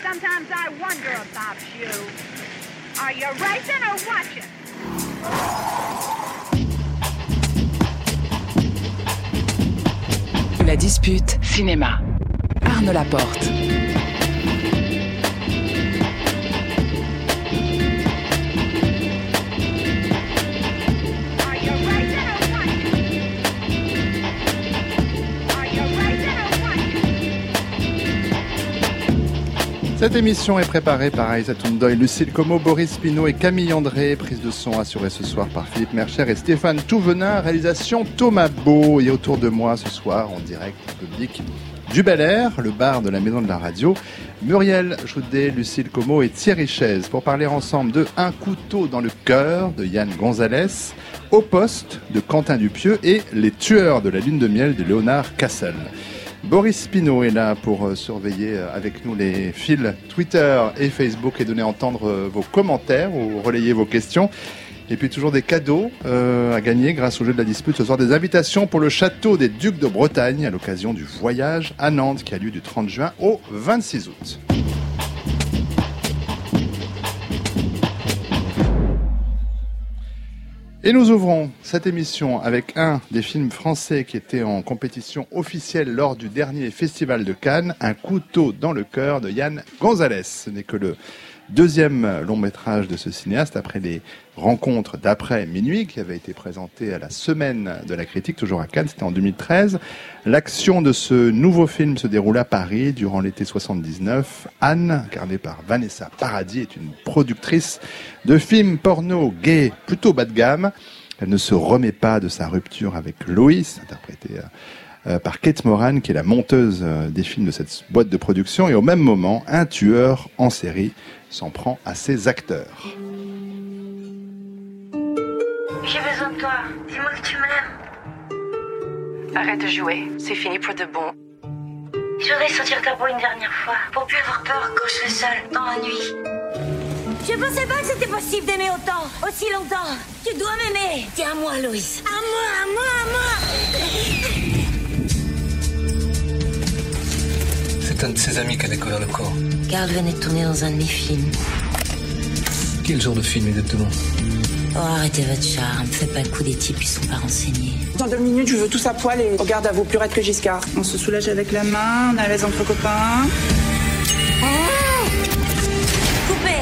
Sometimes I wonder about you. Are you racing or watching? La dispute cinéma. Arnaud Laporte. Cette émission est préparée par Aïssa Toundoy, Lucille Como, Boris Pinault et Camille André. Prise de son assurée ce soir par Philippe Mercher et Stéphane Touvenin. Réalisation Thomas Beau. Et autour de moi ce soir, en direct public du Bel Air, le bar de la Maison de la Radio, Muriel Joudet, Lucille Como et Thierry Chaise pour parler ensemble de Un couteau dans le cœur de Yann Gonzalez, Au poste de Quentin Dupieux et Les tueurs de la lune de miel de Léonard Cassel. Boris Pinault est là pour surveiller avec nous les fils Twitter et Facebook et donner à entendre vos commentaires ou relayer vos questions. Et puis toujours des cadeaux à gagner grâce au jeu de la dispute. Ce soir, des invitations pour le château des Ducs de Bretagne à l'occasion du voyage à Nantes qui a lieu du 30 juin au 26 août. Et nous ouvrons cette émission avec un des films français qui était en compétition officielle lors du dernier festival de Cannes, Un couteau dans le cœur de Yann Gonzalez. Ce n'est que le deuxième long métrage de ce cinéaste après les rencontres d'après minuit qui avait été présenté à la semaine de la critique, toujours à Cannes, c'était en 2013. L'action de ce nouveau film se déroule à Paris durant l'été 79. Anne, incarnée par Vanessa Paradis, est une productrice de films porno gays plutôt bas de gamme. Elle ne se remet pas de sa rupture avec Loïs, interprétée par Kate Moran, qui est la monteuse des films de cette boîte de production. Et au même moment, un tueur en série s'en prend à ses acteurs. J'ai besoin de toi. Dis-moi que tu m'aimes. Arrête de jouer. C'est fini pour de bon. Je voudrais sentir ta peau une dernière fois. Pour plus avoir peur quand je suis seule dans la nuit. Je pensais pas que c'était possible d'aimer autant, aussi longtemps. Tu dois m'aimer. Tiens à moi, Loïs. À moi, à moi, à moi. C'est un de ses amis qui a découvert le corps. Carl venait de tourner dans un de mes films. Quel genre de film exactement? Oh, arrêtez votre charme. Faites pas le coup des types qui sont pas renseignés. Dans 2 minutes, je veux tous à poil et regarde à vos plus raides que Giscard. On se soulage avec la main, on est à l'aise entre copains. Coupé.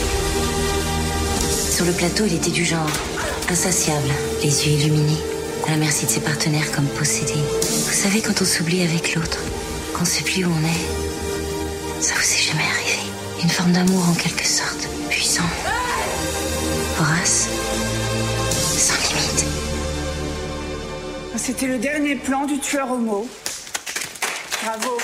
Sur le plateau, il était du genre insatiable, les yeux illuminés, à la merci de ses partenaires comme possédés. Vous savez, quand on s'oublie avec l'autre, qu'on sait plus où on est, ça vous est jamais arrivé. Une forme d'amour en quelque sorte, puissant, vorace, sans limite. C'était le dernier plan du tueur homo. Bravo.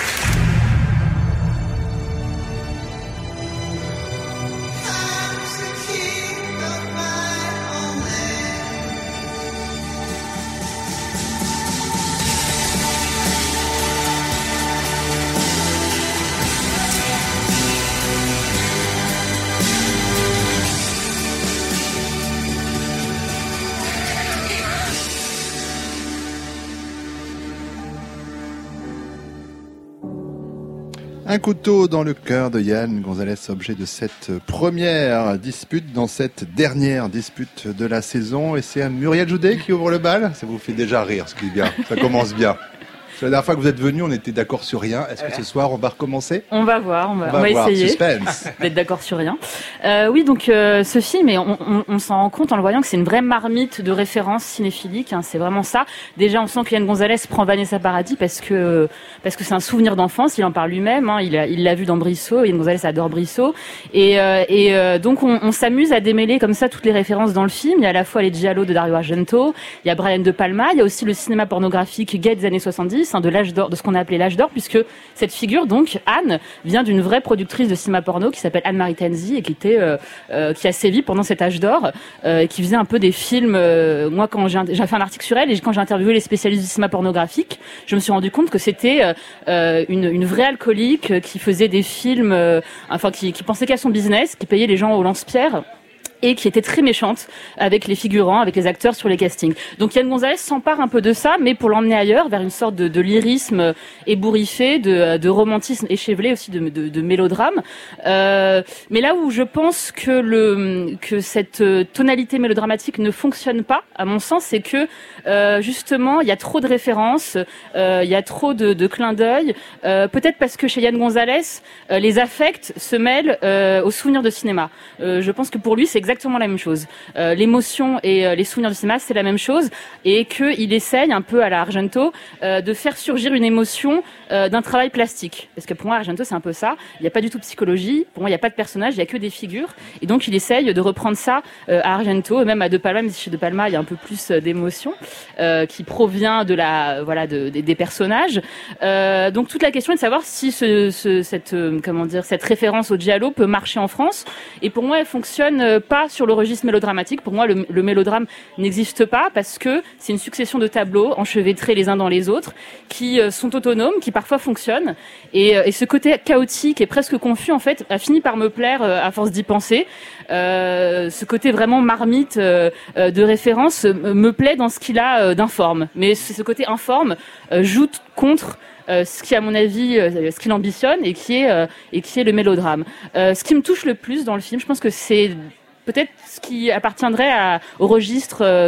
Un couteau dans le cœur de Yann Gonzalez, objet de cette première dispute dans cette dernière dispute de la saison. Et c'est Muriel Joudet qui ouvre le bal. Ça vous fait déjà rire, ce qui est bien. Ça commence bien. La dernière fois que vous êtes venu, on était d'accord sur rien. Est-ce que ce soir, on va recommencer ? On va voir, on va essayer d'être d'accord sur rien. Oui, donc ce film, et on s'en rend compte en le voyant que c'est une vraie marmite de références cinéphiliques. Hein, c'est vraiment ça. Déjà, on sent que Yann Gonzalez prend Vanessa Paradis parce que c'est un souvenir d'enfance. Il en parle lui-même. Hein, il l'a vu dans Brissot. Yann Gonzalez adore Brissot. Et donc on s'amuse à démêler comme ça toutes les références dans le film. Il y a à la fois les giallo de Dario Argento, il y a Brian De Palma, il y a aussi le cinéma pornographique gay des années 70. De l'âge d'or, de ce qu'on a appelé l'âge d'or, puisque cette figure, donc Anne, vient d'une vraie productrice de cinéma porno qui s'appelle Anne-Marie Tenzi et qui a sévi pendant cet âge d'or, qui faisait un peu des films. Moi, quand j'ai fait un article sur elle et quand j'ai interviewé les spécialistes du cinéma pornographique, je me suis rendu compte que c'était une vraie alcoolique qui faisait des films, qui pensait qu'à son business, qui payait les gens au lance-pierre. et qui était très méchante avec les figurants, avec les acteurs sur les castings. Donc Yann Gonzalez s'empare un peu de ça, mais pour l'emmener ailleurs, vers une sorte de lyrisme ébouriffé, de romantisme échevelé aussi, de mélodrame. Mais là où je pense que cette tonalité mélodramatique ne fonctionne pas, à mon sens, c'est que justement il y a trop de références, il y a trop de clins d'œil. Peut-être parce que chez Yann Gonzalez, les affects se mêlent aux souvenirs de cinéma. Je pense que pour lui, c'est exactement la même chose. L'émotion et les souvenirs de cinéma, c'est la même chose, et qu'il essaye, un peu à la Argento, de faire surgir une émotion d'un travail plastique. Parce que pour moi, Argento, c'est un peu ça. Il n'y a pas du tout de psychologie. Pour moi, il n'y a pas de personnage, il n'y a que des figures. Et donc, il essaye de reprendre ça à Argento, et même à De Palma, même si chez De Palma, il y a un peu plus d'émotion qui provient des personnages. Donc, toute la question est de savoir si cette référence au giallo peut marcher en France. Et pour moi, elle fonctionne pas sur le registre mélodramatique. Pour moi, le mélodrame n'existe pas parce que c'est une succession de tableaux enchevêtrés les uns dans les autres qui sont autonomes, qui parfois fonctionnent. Et ce côté chaotique et presque confus, en fait, a fini par me plaire à force d'y penser. Ce côté vraiment marmite de référence me plaît dans ce qu'il a d'informe. Mais ce côté informe joue contre ce qui, à mon avis, ce qu'il ambitionne et qui est le mélodrame. Ce qui me touche le plus dans le film, je pense que c'est peut-être ce qui appartiendrait au registre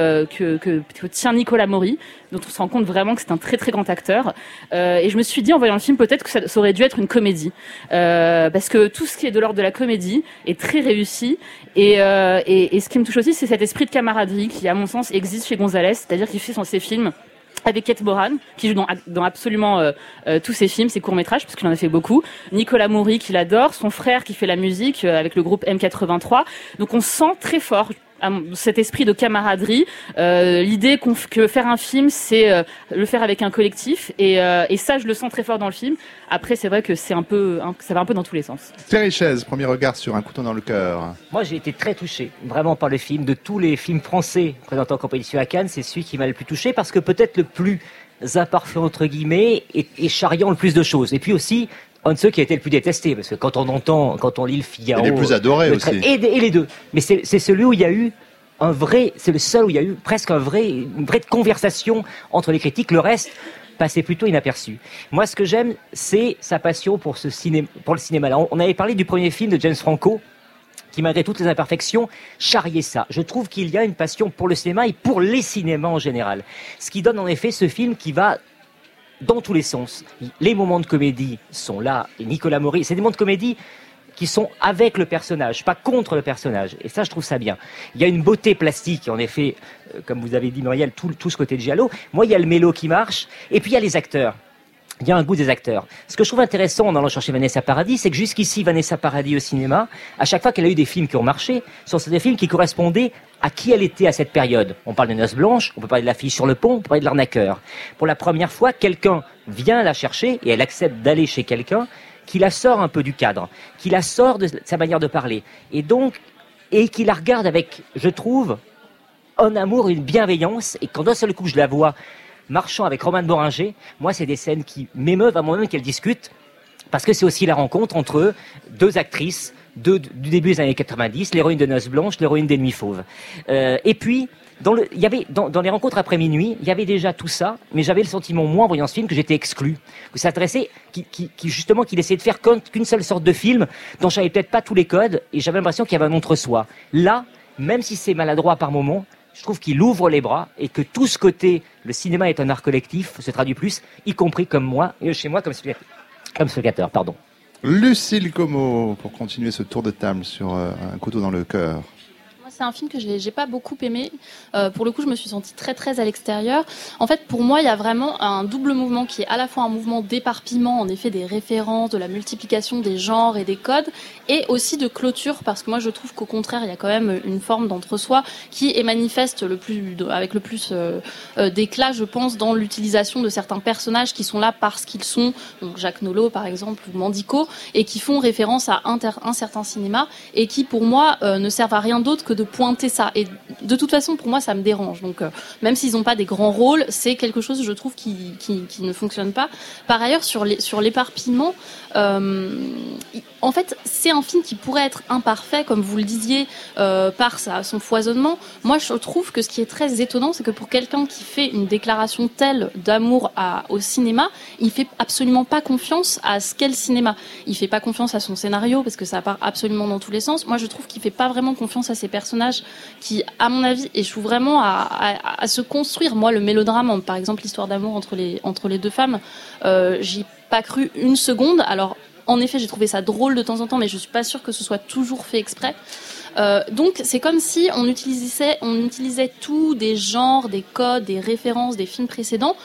que tient Nicolas Maury, dont on se rend compte vraiment que c'est un très très grand acteur. Et je me suis dit, en voyant le film, peut-être que ça aurait dû être une comédie, parce que tout ce qui est de l'ordre de la comédie est très réussi. Et ce qui me touche aussi, c'est cet esprit de camaraderie qui, à mon sens, existe chez Gonzalez, c'est-à-dire qu'il fait ses films avec Kate Moran, qui joue dans absolument tous ses films, ses courts-métrages, parce qu'il en a fait beaucoup. Nicolas Maury, qui l'adore. Son frère, qui fait la musique avec le groupe M83. Donc on sent très fort cet esprit de camaraderie, l'idée que faire un film, c'est le faire avec un collectif, et ça, je le sens très fort dans le film. Après, c'est vrai que ça va un peu dans tous les sens. Thierry Chaise, premier regard sur Un couteau dans le cœur. Moi, j'ai été très touché, vraiment, par le film. De tous les films français présentés en compétition à Cannes, c'est celui qui m'a le plus touché, parce que peut-être le plus imparfait, entre guillemets, et charriant le plus de choses. Et puis aussi, un de ceux qui a été le plus détesté, parce que quand on lit le Figaro... Et les plus adorés aussi. Et les deux. Mais c'est celui où il y a eu c'est le seul où il y a eu presque une vraie conversation entre les critiques. Le reste passait plutôt inaperçu. Moi, ce que j'aime, c'est sa passion pour le cinéma. Là, on avait parlé du premier film de James Franco, qui, malgré toutes les imperfections, charriait ça. Je trouve qu'il y a une passion pour le cinéma et pour les cinémas en général. Ce qui donne en effet ce film qui va dans tous les sens. Les moments de comédie sont là, et Nicolas Maury, c'est des moments de comédie qui sont avec le personnage, pas contre le personnage. Et ça, je trouve ça bien. Il y a une beauté plastique, en effet, comme vous avez dit, Muriel, tout ce côté de giallo. Moi, il y a le mélo qui marche, et puis il y a les acteurs. Il y a un goût des acteurs. Ce que je trouve intéressant en allant chercher Vanessa Paradis, c'est que jusqu'ici, Vanessa Paradis au cinéma, à chaque fois qu'elle a eu des films qui ont marché, ce sont des films qui correspondaient à qui elle était à cette période. On parle de Noces Blanches, on peut parler de La fille sur le pont, on peut parler de L'arnaqueur. Pour la première fois, quelqu'un vient la chercher, et elle accepte d'aller chez quelqu'un qui la sort un peu du cadre, qui la sort de sa manière de parler, et qui la regarde avec, je trouve, un amour, une bienveillance, et quand d'un seul coup je la vois marchant avec Romane Boringer, moi c'est des scènes qui m'émeuvent à moi même qu'elle discute, parce que c'est aussi la rencontre entre deux actrices du début des années 90, l'héroïne de Noces Blanches, l'héroïne des Nuits Fauves. Et puis, dans les rencontres après minuit, il y avait déjà tout ça, mais j'avais le sentiment, moi, en voyant ce film, que j'étais exclu. Que ça s'intéressait, qu'il essayait de faire qu'une seule sorte de film, dont j'avais peut-être pas tous les codes, et j'avais l'impression qu'il y avait un entre-soi. Là, même si c'est maladroit par moments, je trouve qu'il ouvre les bras, et que tout ce côté, le cinéma est un art collectif, se traduit plus, y compris comme moi, et chez moi, comme spectateur, pardon. Lucille Como, pour continuer ce tour de table sur Un couteau dans le cœur. C'est un film que j'ai pas beaucoup aimé. Pour le coup, je me suis sentie très très à l'extérieur. En fait, pour moi, il y a vraiment un double mouvement qui est à la fois un mouvement d'éparpillement, en effet, des références, de la multiplication des genres et des codes, et aussi de clôture, parce que moi, je trouve qu'au contraire, il y a quand même une forme d'entre-soi qui est manifeste avec le plus d'éclat, je pense, dans l'utilisation de certains personnages qui sont là parce qu'ils sont, donc Jacques Nolot par exemple, ou Mandico, et qui font référence à un certain cinéma, et qui, pour moi, ne servent à rien d'autre que de pointer ça. Et de toute façon, pour moi, ça me dérange. Donc, même s'ils n'ont pas des grands rôles, c'est quelque chose, je trouve, qui ne fonctionne pas. Par ailleurs, sur l'éparpillement, en fait, c'est un film qui pourrait être imparfait, comme vous le disiez, par son foisonnement. Moi, je trouve que ce qui est très étonnant, c'est que pour quelqu'un qui fait une déclaration telle d'amour au cinéma, il fait absolument pas confiance à ce qu'est le cinéma. Il fait pas confiance à son scénario, parce que ça part absolument dans tous les sens. Moi, je trouve qu'il fait pas vraiment confiance à ses personnages qui, à mon avis, échouent vraiment à se construire. Moi, le mélodrame, par exemple, l'histoire d'amour entre les deux femmes, j'y ai pas cru une seconde. Alors, en effet, j'ai trouvé ça drôle de temps en temps, mais je suis pas sûre que ce soit toujours fait exprès. Donc, c'est comme si on utilisait tout, des genres, des codes, des références, des films précédents.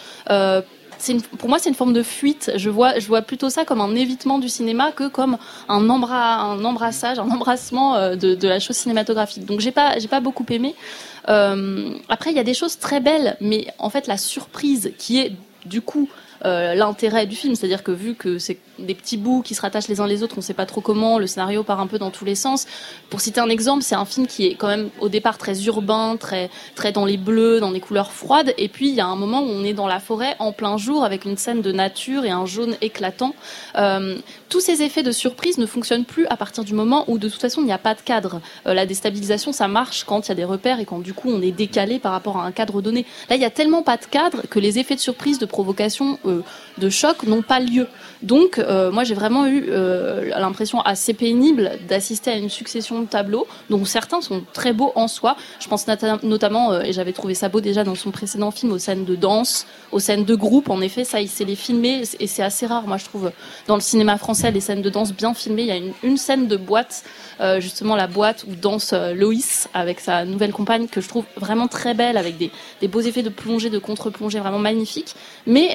Pour moi, c'est une forme de fuite. Je vois plutôt ça comme un évitement du cinéma que comme un embrassage, un embrassement de la chose cinématographique. Donc, j'ai pas beaucoup aimé. Après, il y a des choses très belles, mais en fait, la surprise qui est du coup l'intérêt du film, c'est-à-dire que vu que c'est des petits bouts qui se rattachent les uns les autres, on ne sait pas trop comment, le scénario part un peu dans tous les sens. Pour citer un exemple, c'est un film qui est quand même au départ très urbain, très dans les bleus, dans des couleurs froides, et puis il y a un moment où on est dans la forêt en plein jour avec une scène de nature et un jaune éclatant. Tous ces effets de surprise ne fonctionnent plus à partir du moment où de toute façon il n'y a pas de cadre. La déstabilisation, ça marche quand il y a des repères et quand du coup on est décalé par rapport à un cadre donné. Là, il y a tellement pas de cadre que les effets de surprise, de provocation, de choc n'ont pas lieu. Donc moi j'ai vraiment eu l'impression assez pénible d'assister à une succession de tableaux dont certains sont très beaux en soi. Je pense notamment, et j'avais trouvé ça beau déjà dans son précédent film, aux scènes de danse, aux scènes de groupe. En effet, ça il sait les filmer et c'est assez rare, moi je trouve, dans le cinéma français, les scènes de danse bien filmées. Il y a une scène de boîte, justement la boîte où danse Loïs avec sa nouvelle compagne, que je trouve vraiment très belle, avec des beaux effets de plongée, de contre-plongée vraiment magnifiques. Mais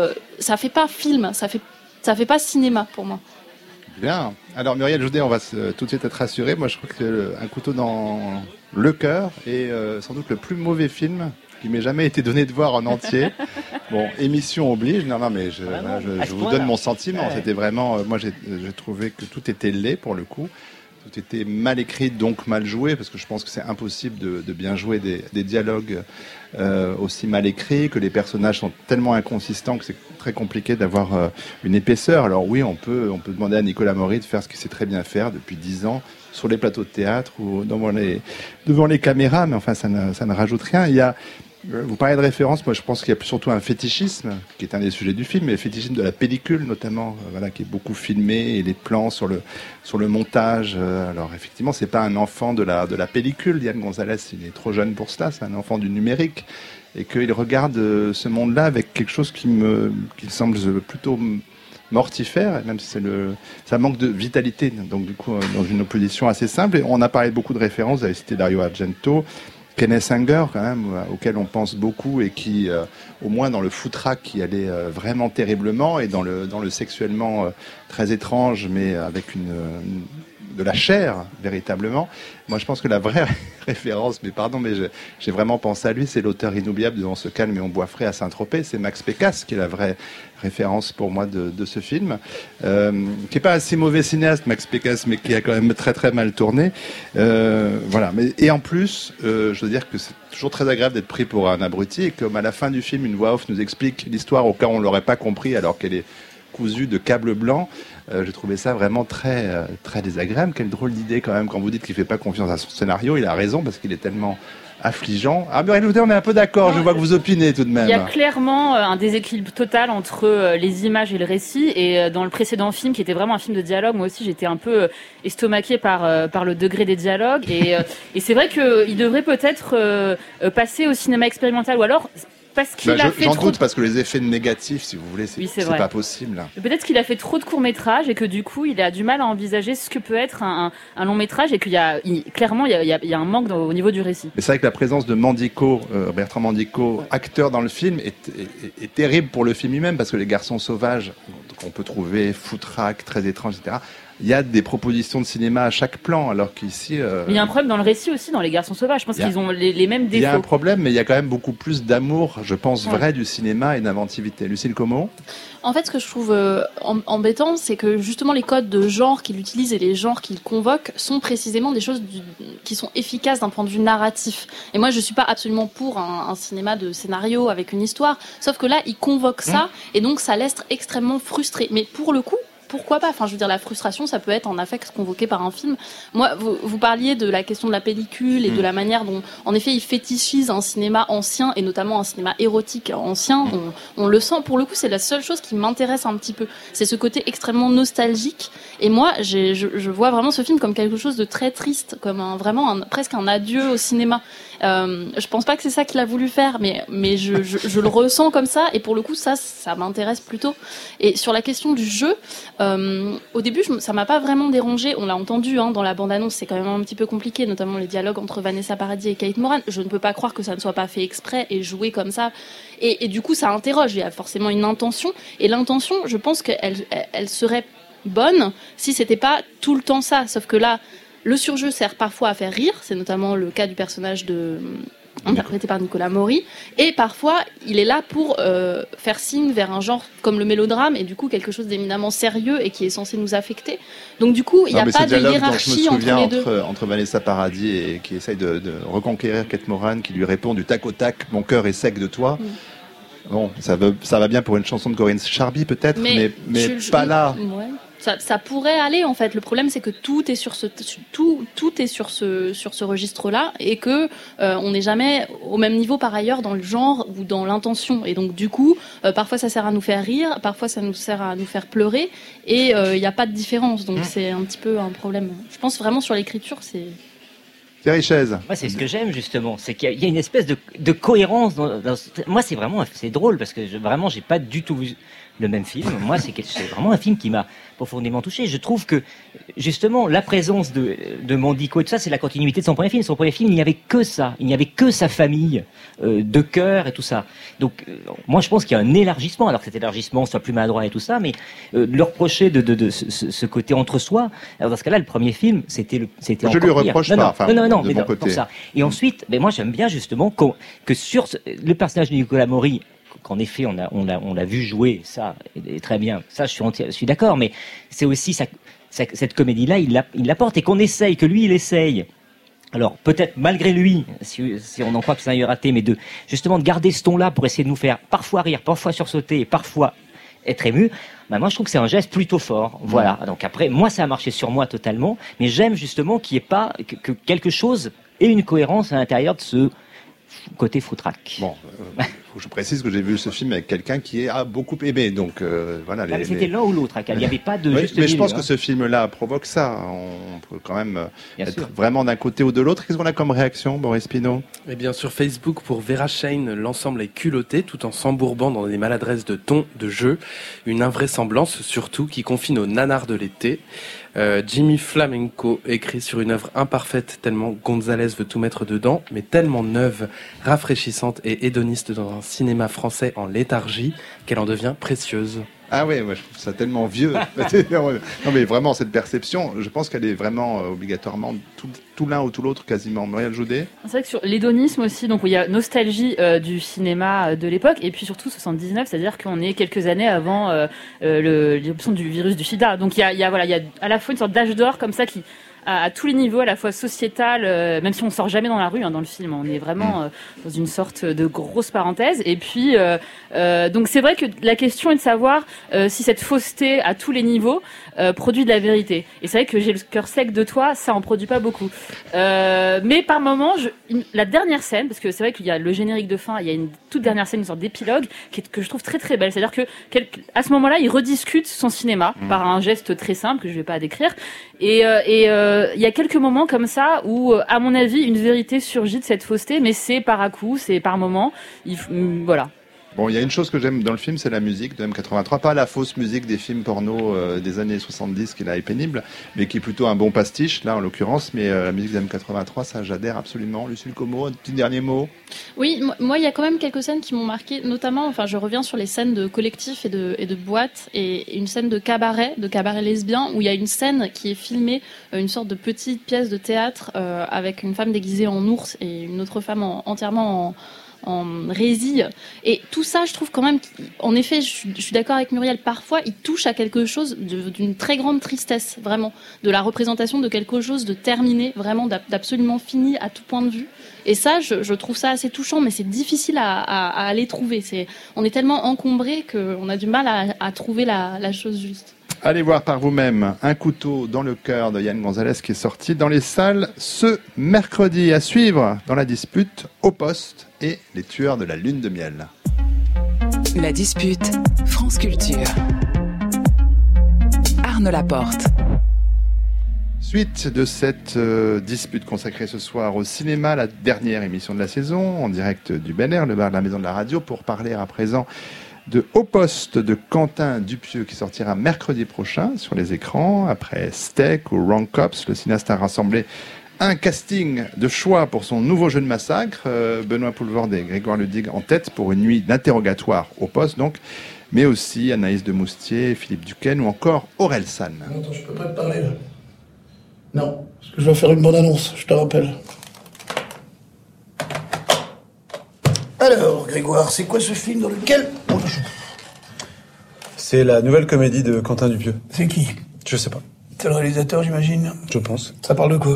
ça fait pas film, ça fait pas cinéma pour moi. Bien. Alors Muriel Joudet, on va tout de suite être rassuré. Moi je trouve que Un couteau dans le cœur est sans doute le plus mauvais film qui m'ait jamais été donné de voir en entier. Bon, émission oblige. Non, mais je vous donne mon sentiment. Ouais. C'était vraiment, moi j'ai trouvé que tout était laid pour le coup. Tout était mal écrit, donc mal joué, parce que je pense que c'est impossible de bien jouer des dialogues aussi mal écrits, que les personnages sont tellement inconsistants que c'est très compliqué d'avoir une épaisseur. Alors oui, on peut demander à Nicolas Maury de faire ce qu'il sait très bien faire depuis 10 ans sur les plateaux de théâtre ou devant les caméras, mais enfin ça ne rajoute rien. Vous parlez de référence, moi je pense qu'il y a surtout un fétichisme, qui est un des sujets du film, mais le fétichisme de la pellicule notamment, qui est beaucoup filmé, et les plans sur le montage. Alors effectivement, c'est pas un enfant de la pellicule, Yann Gonzalez, il est trop jeune pour cela, c'est un enfant du numérique, et qu'il regarde ce monde-là avec quelque chose qui semble plutôt mortifère, même si ça manque de vitalité, donc du coup dans une opposition assez simple. Et on a parlé de beaucoup de références, vous avez cité Dario Argento, Kenneth Anger, quand même, auquel on pense beaucoup et qui, au moins dans le foutraque, qui allait vraiment terriblement, et dans le sexuellement très étrange, mais avec de la chair, véritablement. Moi, je pense que la vraie référence, mais pardon, mais j'ai vraiment pensé à lui, c'est l'auteur inoubliable de On se calme et on boit frais à Saint-Tropez. C'est Max Pécasse qui est la vraie référence pour moi de ce film, qui n'est pas un si mauvais cinéaste, Max Pécasse, mais qui a quand même très très mal tourné. Voilà. Et en plus, je veux dire que c'est toujours très agréable d'être pris pour un abruti, et comme à la fin du film, une voix off nous explique l'histoire au cas où on l'aurait pas compris, alors qu'elle est cousue de câbles blancs. J'ai trouvé ça vraiment très très désagréable. Quelle drôle d'idée quand même, quand vous dites qu'il fait pas confiance à son scénario. Il a raison, parce qu'il est tellement affligeant. Ah, Muriel Joudet, on est un peu d'accord, je vois que vous opinez tout de même. Il y a clairement un déséquilibre total entre les images et le récit, et dans le précédent film, qui était vraiment un film de dialogue, moi aussi j'étais un peu estomaquée par le degré des dialogues, et c'est vrai qu'il devrait peut-être passer au cinéma expérimental, ou alors parce qu'il a fait j'en doute, parce que les effets négatifs, si vous voulez, c'est pas possible. Peut-être qu'il a fait trop de courts-métrages et que du coup, il a du mal à envisager ce que peut être un long-métrage, et qu'il y a clairement il y a un manque au niveau du récit. Mais c'est vrai que la présence de Mandico, Bertrand Mandico, acteur dans le film, est terrible pour le film lui-même, parce que Les Garçons sauvages, qu'on peut trouver foutraque, très étrange, etc., il y a des propositions de cinéma à chaque plan, alors qu'ici... Mais il y a un problème dans le récit aussi, dans Les Garçons Sauvages. Je pense qu'ils ont les mêmes défauts. Il y a un problème, mais il y a quand même beaucoup plus d'amour, je pense, vrai du cinéma et d'inventivité. Lucille Como ? En fait, ce que je trouve embêtant, c'est que justement les codes de genre qu'il utilise et les genres qu'il convoque sont précisément des choses qui sont efficaces d'un point de vue narratif. Et moi, je suis pas absolument pour un cinéma de scénario avec une histoire, sauf que là, il convoque ça, et donc ça laisse extrêmement frustré. Mais pour le coup, pourquoi pas ? Enfin, je veux dire, la frustration, ça peut être en affect convoqué par un film. Moi, vous parliez de la question de la pellicule et de la manière dont, en effet, il fétichise un cinéma ancien et notamment un cinéma érotique ancien. On le sent. Pour le coup, c'est la seule chose qui m'intéresse un petit peu. C'est ce côté extrêmement nostalgique. Et moi, je vois vraiment ce film comme quelque chose de très triste, comme presque un adieu au cinéma. Je pense pas que c'est ça qu'il a voulu faire, mais je le ressens comme ça. Et pour le coup, ça m'intéresse plutôt. Et sur la question du jeu, au début, ça m'a pas vraiment dérangé. On l'a entendu dans la bande-annonce, c'est quand même un petit peu compliqué, notamment les dialogues entre Vanessa Paradis et Kate Moran. Je ne peux pas croire que ça ne soit pas fait exprès et joué comme ça. Et du coup, ça interroge. Il y a forcément une intention. Et l'intention, je pense qu'elle serait bonne si c'était pas tout le temps ça. Sauf que là, le surjeu sert parfois à faire rire. C'est notamment le cas du personnage interprété par Nicolas Maury, et parfois il est là pour faire signe vers un genre comme le mélodrame, et du coup quelque chose d'éminemment sérieux et qui est censé nous affecter. Donc du coup il n'y a pas de hiérarchie entre les deux. Entre Vanessa Paradis et qui essaye de reconquérir Kate Moran, qui lui répond du tac au tac, mon cœur est sec de toi. Bon, ça va bien pour une chanson de Corinne Charby peut-être, mais pas là. Ouais. Ça pourrait aller en fait. Le problème c'est que tout est sur ce registre-là, et que on n'est jamais au même niveau par ailleurs dans le genre ou dans l'intention. Et donc du coup, parfois ça sert à nous faire rire, parfois ça nous sert à nous faire pleurer, et il n'y a pas de différence. Donc c'est un petit peu un problème. Je pense vraiment sur l'écriture, c'est... Thierry Chaise. Moi, c'est ce que j'aime justement, c'est qu'il y a une espèce de cohérence. Moi, c'est drôle parce que vraiment, j'ai pas du tout vu le même film. Moi, c'est vraiment un film qui m'a profondément touché. Je trouve que justement la présence de Mandico et tout ça, c'est la continuité de son premier film. Son premier film, il n'y avait que ça, il n'y avait que sa famille de cœur et tout ça. Donc, moi, je pense qu'il y a un élargissement. Alors que cet élargissement soit plus maladroit et tout ça, mais le reprocher de ce côté entre soi. Alors dans ce cas-là, le premier film, c'était je lui reproche pire. pas. Non, mais pour ça. Et ensuite, moi, j'aime bien justement que sur le personnage de Nicolas Maury, qu'en effet on l'a vu jouer ça, et très bien, ça je suis d'accord, mais c'est aussi cette comédie là il l'apporte, et que lui il essaye, alors peut-être malgré lui, si on en croit que c'est un yeux raté, mais justement de garder ce ton là pour essayer de nous faire parfois rire, parfois sursauter, parfois être ému. Moi je trouve que c'est un geste plutôt fort. Voilà. Donc après, moi ça a marché sur moi totalement, mais j'aime justement qu'il n'y ait pas que quelque chose ait une cohérence à l'intérieur de ce côté foutraque. Bon, je précise que j'ai vu ce film avec quelqu'un qui a beaucoup aimé, donc voilà. C'était l'un ou l'autre, il n'y avait pas de juste mais je pense que ce film-là provoque ça. On peut quand même être vraiment d'un côté ou de l'autre. Qu'est-ce qu'on a comme réaction, Boris Pinault ? Eh bien, sur Facebook, pour Vera Shane, l'ensemble est culotté, tout en s'embourbant dans des maladresses de ton, de jeu. Une invraisemblance, surtout, qui confine au nanar de l'été. Jimmy Flamenco écrit sur une œuvre imparfaite, tellement Gonzalez veut tout mettre dedans, mais tellement neuve, rafraîchissante et hédoniste dans un cinéma français en léthargie, qu'elle en devient précieuse. Ah ouais, moi je trouve ça tellement vieux. Non mais vraiment, cette perception, je pense qu'elle est vraiment obligatoirement tout l'un ou tout l'autre quasiment. Muriel Joudet. C'est vrai que sur l'hédonisme aussi, donc il y a nostalgie du cinéma de l'époque, et puis surtout 79, c'est-à-dire qu'on est quelques années avant l'éruption du virus du sida. Donc il y a à la fois une sorte d'âge d'or comme ça qui à tous les niveaux, à la fois sociétal, même si on sort jamais dans la rue dans le film, on est vraiment dans une sorte de grosse parenthèse. Et puis donc c'est vrai que la question est de savoir si cette fausseté à tous les niveaux produit de la vérité. Et c'est vrai que J'ai le cœur sec de toi, ça en produit pas beaucoup. Mais par moments, la dernière scène, parce que c'est vrai qu'il y a le générique de fin, il y a une toute dernière scène, une sorte d'épilogue que je trouve très très belle. C'est-à-dire que à ce moment-là, il rediscute son cinéma par un geste très simple que je vais pas décrire. Et il y a quelques moments comme ça où, à mon avis, une vérité surgit de cette fausseté, mais c'est par à-coups, c'est par moments. Voilà. Bon, il y a une chose que j'aime dans le film, c'est la musique de M83. Pas la fausse musique des films porno des années 70 qui là est pénible, mais qui est plutôt un bon pastiche, là en l'occurrence. Mais la musique de M83, ça j'adhère absolument. Lucille Como, un petit dernier mot? Oui, moi il y a quand même quelques scènes qui m'ont marqué, notamment, je reviens sur les scènes de collectif et de boîte, et une scène de cabaret lesbien, où il y a une scène qui est filmée, une sorte de petite pièce de théâtre avec une femme déguisée en ours et une autre femme entièrement en résille, et tout ça je trouve quand même, en effet je suis d'accord avec Muriel, parfois il touche à quelque chose d'une très grande tristesse, vraiment, de la représentation de quelque chose de terminé, vraiment d'absolument fini à tout point de vue, et ça je trouve ça assez touchant, mais c'est difficile à aller trouver, on est tellement encombré qu'on a du mal à trouver la chose juste. Allez voir par vous-même Un couteau dans le cœur de Yann Gonzalez qui est sorti dans les salles ce mercredi. À suivre dans la dispute Au Poste et Les Tueurs de la Lune de Miel. La dispute, France Culture. Arnaud Laporte. Suite de cette dispute consacrée ce soir au cinéma, la dernière émission de la saison, en direct du Bel Air, le bar de la Maison de la Radio, pour parler à présent de Au Poste de Quentin Dupieux qui sortira mercredi prochain sur les écrans. Après Steak ou Wrong Cops, le cinéaste a rassemblé un casting de choix pour son nouveau jeu de massacre. Benoît Poelvoorde et Grégoire Ludig en tête pour une nuit d'interrogatoire au poste, donc, mais aussi Anaïs de Moustier, Philippe Duquesne ou encore Aurel San. Attends, je peux pas te parler là. Non, parce que je dois faire une bonne annonce, je te rappelle. Alors, Grégoire, c'est quoi ce film dans lequel... C'est la nouvelle comédie de Quentin Dupieux. C'est qui? Je sais pas. C'est le réalisateur, j'imagine? Je pense. Ça parle de quoi?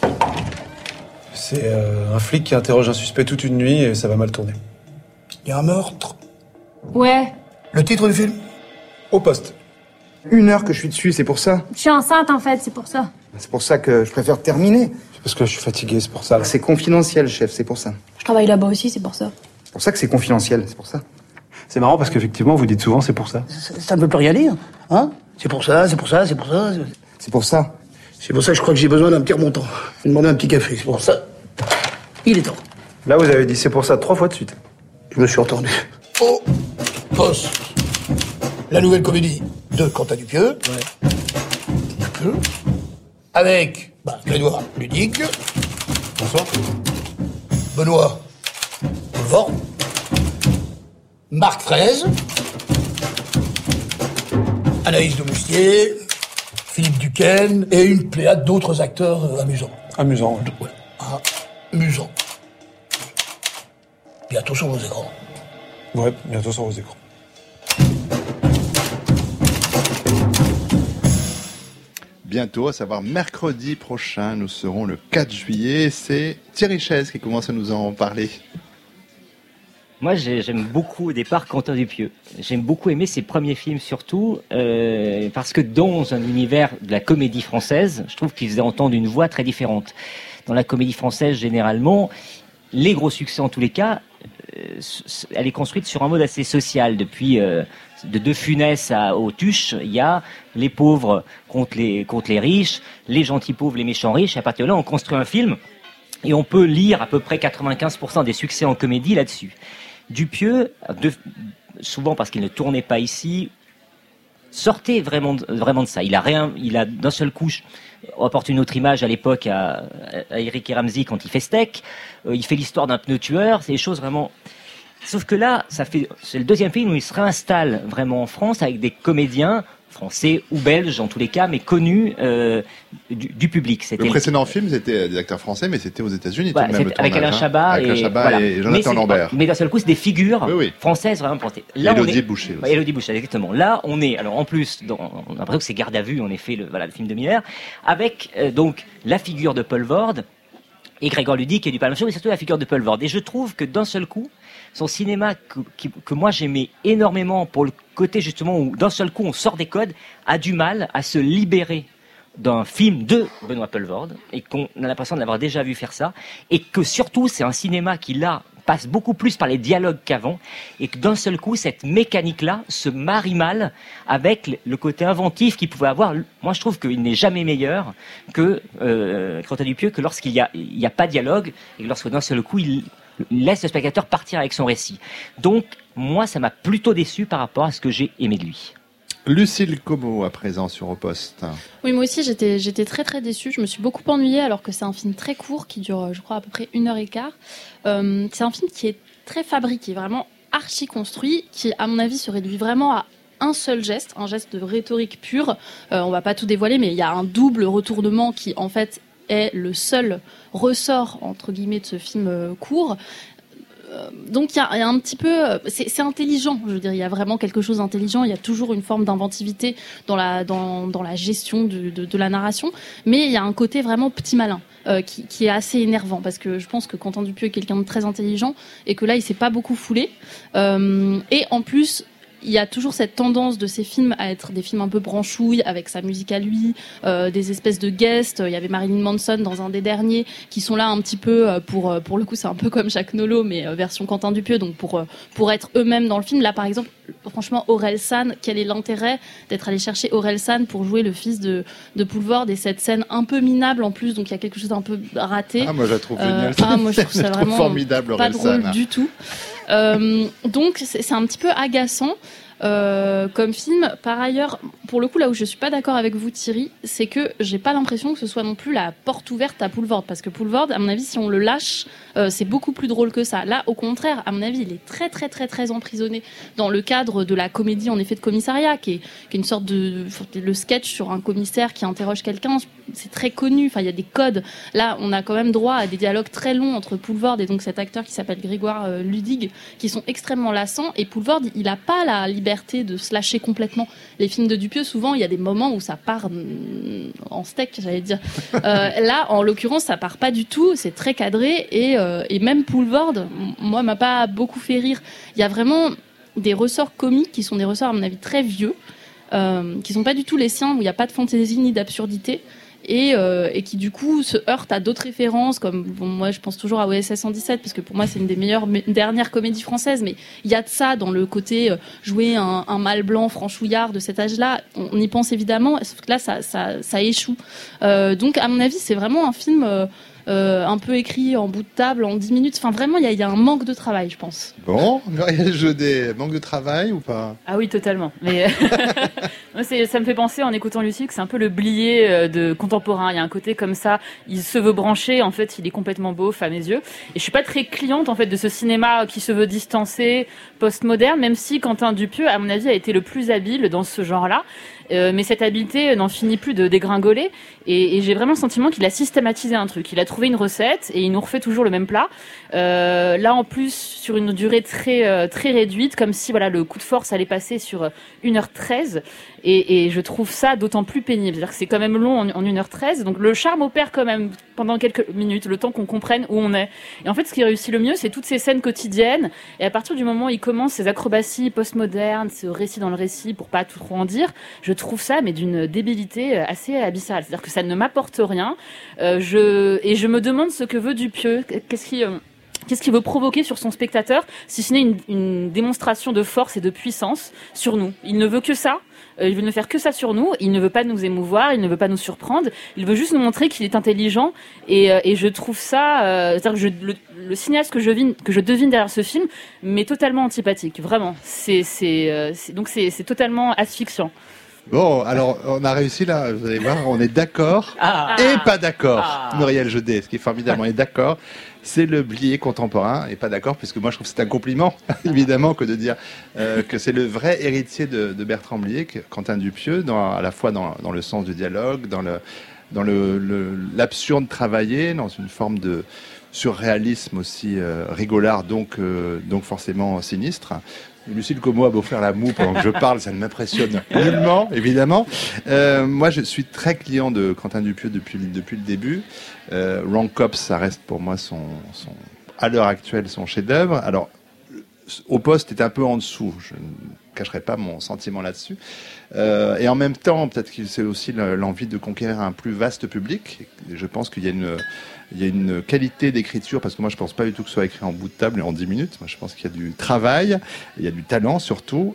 C'est un flic qui interroge un suspect toute une nuit et ça va mal tourner. Il y a un meurtre? Ouais. Le titre du film? Au Poste. 1 heure que je suis dessus, c'est pour ça. Je suis enceinte en fait, c'est pour ça. C'est pour ça que je préfère terminer. C'est parce que je suis fatigué, c'est pour ça. C'est confidentiel, chef, c'est pour ça. Je travaille là-bas aussi, c'est pour ça. C'est pour ça que c'est confidentiel, c'est pour ça. C'est marrant parce qu'effectivement, vous dites souvent c'est pour ça. Ça ne veut plus rien dire, hein? C'est pour ça, c'est pour ça, c'est pour ça. C'est pour ça. C'est pour ça que je crois que j'ai besoin d'un petit remontant. Je vais demander un petit café, c'est pour ça. Il est temps. Là, vous avez dit c'est pour ça 3 fois de suite. Je me suis entendu. Au Poste. La nouvelle comédie de Quentin Dupieux. Ouais. Dupieux. Avec Grégoire Ludig. Bonsoir. Benoît Poelvoorde. Marc Fraise. Anaïs de Moustier. Philippe Duquesne. Et une pléiade d'autres acteurs amusants. Amusant, ouais. Amusant. Bientôt sur vos écrans. Ouais, bientôt sur vos écrans. Bientôt, à savoir mercredi prochain, nous serons le 4 juillet. C'est Thierry Chaise qui commence à nous en parler. Moi, j'aime beaucoup au départ Quentin Dupieux. J'aime beaucoup aimer ses premiers films surtout, parce que dans un univers de la comédie française, je trouve qu'il faisait entendre une voix très différente. Dans la comédie française, généralement, les gros succès en tous les cas, elle est construite sur un mode assez social. Depuis de De Funès aux Tuches, il y a les pauvres contre les riches, les gentils pauvres, les méchants riches. À partir de là, on construit un film et on peut lire à peu près 95% des succès en comédie là-dessus. Dupieux, souvent parce qu'il ne tournait pas ici, sortait vraiment de ça. Il a d'un seul coup, on apporte une autre image à l'époque à Eric et Ramsey quand il fait Steak. Il fait l'histoire d'un pneu tueur. C'est des choses vraiment. Sauf que là, c'est le deuxième film où il se réinstalle vraiment en France avec des comédiens français ou belges en tous les cas, mais connus du public. Le précédent film, c'était des acteurs français, mais c'était aux États-Unis. Voilà, tout de même, avec Alain Chabat, et Jonathan Lambert. Mais d'un seul coup, c'est des figures françaises vraiment portées. Élodie Boucher aussi. Élodie Boucher, exactement. Là, on est, alors en plus, on a l'impression que c'est Garde à vue, en effet, le film de Miller, avec donc la figure de Poelvoorde et Grégoire Ludig qui est du Palme Show, mais surtout la figure de Poelvoorde. Et je trouve que d'un seul coup, son cinéma que moi j'aimais énormément pour le côté justement où d'un seul coup on sort des codes, a du mal à se libérer d'un film de Benoît Poelvoorde et qu'on a l'impression de l'avoir déjà vu faire ça, et que surtout c'est un cinéma qui là passe beaucoup plus par les dialogues qu'avant, et que d'un seul coup cette mécanique-là se marie mal avec le côté inventif qu'il pouvait avoir. Moi je trouve qu'il n'est jamais meilleur que Quentin Dupieux que lorsqu'il y a pas de dialogue, et que lorsque d'un seul coup laisse le spectateur partir avec son récit. Donc, moi, ça m'a plutôt déçu par rapport à ce que j'ai aimé de lui. Lucille Como, à présent, sur Au Poste. Oui, moi aussi, j'étais très très déçue. Je me suis beaucoup ennuyée alors que c'est un film très court qui dure, je crois, à peu près 1h15. C'est un film qui est très fabriqué, vraiment archi construit, qui, à mon avis, se réduit vraiment à un seul geste, un geste de rhétorique pure. On va pas tout dévoiler, mais il y a un double retournement qui, en fait, est le seul ressort, entre guillemets, de ce film court. Donc il y a un petit peu, c'est intelligent, je veux dire, il y a vraiment quelque chose d'intelligent, il y a toujours une forme d'inventivité dans la gestion de la narration, mais il y a un côté vraiment petit malin qui est assez énervant, parce que je pense que Quentin Dupieux est quelqu'un de très intelligent et que là il s'est pas beaucoup foulé, et en plus il y a toujours cette tendance de ces films à être des films un peu branchouilles, avec sa musique à lui, des espèces de guests. Il y avait Marilyn Manson dans un des derniers, qui sont là un petit peu pour le coup, c'est un peu comme Jacques Nolot, mais version Quentin Dupieux, donc pour être eux-mêmes dans le film. Là, par exemple, franchement, Orelsan, quel est l'intérêt d'être allé chercher Orelsan pour jouer le fils de Poulvord, et cette scène un peu minable en plus, donc il y a quelque chose d'un peu raté. Ah, moi je la trouve géniale. Moi je trouve ça vraiment formidable, pas Orelsan. drôle du tout. Donc c'est un petit peu agaçant comme film. Par ailleurs, pour le coup, là où je suis pas d'accord avec vous, Thierry, c'est que j'ai pas l'impression que ce soit non plus la porte ouverte à Poulvord, parce que Poulvord, à mon avis, si on le lâche, c'est beaucoup plus drôle que ça. Là, au contraire, à mon avis, il est très très très très emprisonné dans le cadre de la comédie en effet de commissariat, qui est une sorte de le sketch sur un commissaire qui interroge quelqu'un. C'est très connu. Enfin, il y a des codes. Là, on a quand même droit à des dialogues très longs entre Poulvord et donc cet acteur qui s'appelle Grégoire Ludig, qui sont extrêmement lassants. Et Poulvord, il a pas la liberté de se lâcher complètement. Les films de Dupieux, souvent, il y a des moments où ça part en steak, j'allais dire. Là, en l'occurrence, ça part pas du tout. C'est très cadré et même Poulvord, moi, m'a pas beaucoup fait rire. Il y a vraiment des ressorts comiques qui sont des ressorts, à mon avis, très vieux, qui sont pas du tout les siens, où il n'y a pas de fantaisie ni d'absurdité. Et qui du coup se heurte à d'autres références, comme moi je pense toujours à OSS 117, parce que pour moi c'est une des meilleures dernières comédies françaises, mais il y a de ça dans le côté jouer un mâle blanc franchouillard de cet âge-là, on y pense évidemment, sauf que là ça échoue. Donc à mon avis c'est vraiment un film un peu écrit en bout de table en 10 minutes. Enfin vraiment il y a un manque de travail, je pense. Bon, Muriel Jaudet, manque de travail ou pas? Ah oui, totalement. Mais ça me fait penser en écoutant Lucie que c'est un peu le Blier de contemporain. Il y a un côté comme ça, il se veut branché, en fait il est complètement beauf à mes yeux. Et je suis pas très cliente en fait de ce cinéma qui se veut distancé, postmoderne, même si Quentin Dupieux, à mon avis, a été le plus habile dans ce genre-là. Mais cette habileté n'en finit plus de dégringoler, et j'ai vraiment le sentiment qu'il a systématisé un truc. Il a trouvé une recette et il nous refait toujours le même plat. Là en plus sur une durée très très réduite, comme si voilà le coup de force allait passer sur 1h13, et je trouve ça d'autant plus pénible. C'est-à-dire que c'est quand même long en 1h13, donc le charme opère quand même pendant quelques minutes, le temps qu'on comprenne où on est. Et en fait ce qui réussit le mieux, c'est toutes ces scènes quotidiennes, et à partir du moment où il commence ces acrobaties postmodernes, ce récit dans le récit, pour pas trop en dire, je trouve ça mais d'une débilité assez abyssale. C'est-à-dire que ça ne m'apporte rien. Je me demande ce que veut Dupieux. Qu'est-ce qu'il veut provoquer sur son spectateur, si ce n'est une démonstration de force et de puissance sur nous. Il ne veut que ça. Il veut ne faire que ça sur nous. Il ne veut pas nous émouvoir. Il ne veut pas nous surprendre. Il veut juste nous montrer qu'il est intelligent. Et je trouve ça, c'est-à-dire que le cinéaste que je devine derrière ce film m'est totalement antipathique. Vraiment. Donc c'est totalement asphyxiant. Bon, alors on a réussi là, vous allez voir, on est d'accord et pas d'accord. Muriel Jaudet, ce qui est formidable, on est d'accord. C'est le Blier contemporain, et pas d'accord, puisque moi je trouve que c'est un compliment, évidemment, que de dire que c'est le vrai héritier de Bertrand Blier, Quentin Dupieux, à la fois dans le sens du dialogue, dans l'absurde travaillé, dans une forme de surréalisme aussi rigolard, donc forcément sinistre. Lucille Como a beau faire la moue pendant que je parle, ça ne m'impressionne nullement, évidemment. Moi, je suis très client de Quentin Dupieux depuis le début. Wrong Cops, ça reste pour moi à l'heure actuelle son chef-d'œuvre. Alors, Au Poste est un peu en dessous. Je ne cacherai pas mon sentiment là-dessus. Et en même temps, peut-être que c'est aussi l'envie de conquérir un plus vaste public. Et je pense qu'il y a une qualité d'écriture, parce que moi je pense pas du tout que ce soit écrit en bout de table et en 10 minutes. Moi je pense qu'il y a du travail, il y a du talent surtout,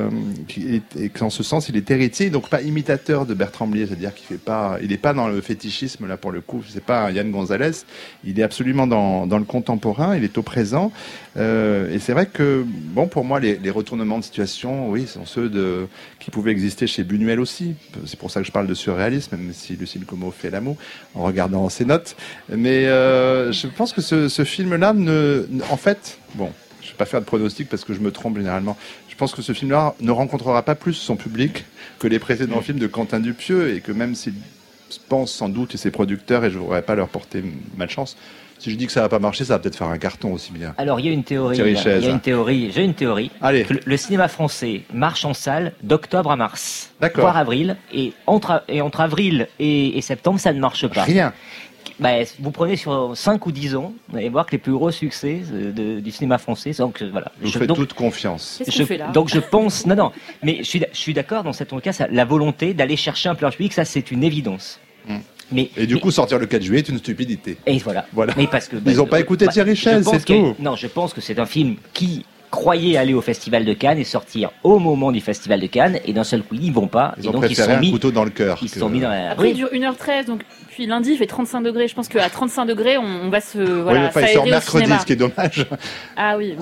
et qu'en ce sens il est héritier, donc pas imitateur de Bertrand Blier, c'est-à-dire il est pas dans le fétichisme là pour le coup, c'est pas un Yann Gonzalez, il est absolument dans le contemporain, il est au présent, et c'est vrai que bon pour moi les retournements de situation, oui, sont ceux qui pouvaient exister chez Buñuel aussi. C'est pour ça que je parle de surréalisme, même si Lucille Como fait l'amour en regardant ses notes. Mais je pense que ce film-là, en fait, bon, je ne vais pas faire de pronostic parce que je me trompe généralement. Je pense que ce film-là ne rencontrera pas plus son public que les précédents films de Quentin Dupieux, et que même s'il pense sans doute, et ses producteurs, et je ne voudrais pas leur porter malchance, si je dis que ça va pas marcher, ça va peut-être faire un carton aussi bien. Alors il y a une théorie. J'ai une théorie. Allez. Que le cinéma français marche en salle d'octobre à mars. D'accord. Voire avril. Et entre avril et septembre, ça ne marche pas. Rien. Vous prenez sur 5 ou 10 ans, vous allez voir que les plus gros succès du cinéma français, donc voilà. Vous faites toute confiance. Qu'est-ce qu'on fait là ? Donc je pense, non, mais je suis d'accord dans cet cas, la volonté d'aller chercher un plus large public, ça c'est une évidence. Et du coup, sortir le 4 juillet est une stupidité. Et voilà. Mais parce que ils n'ont pas écouté Thierry Chèze, c'est tout. Non, je pense que c'est un film qui croyait aller au Festival de Cannes et sortir au moment du Festival de Cannes, et d'un seul coup ils vont pas. Ils ont préféré un couteau dans le cœur. Ils se sont mis dans la... Après il dure 1h13, donc puis lundi il fait 35 degrés. Je pense qu'à 35 degrés on va se il sort mercredi, ce qui est dommage. Ah oui.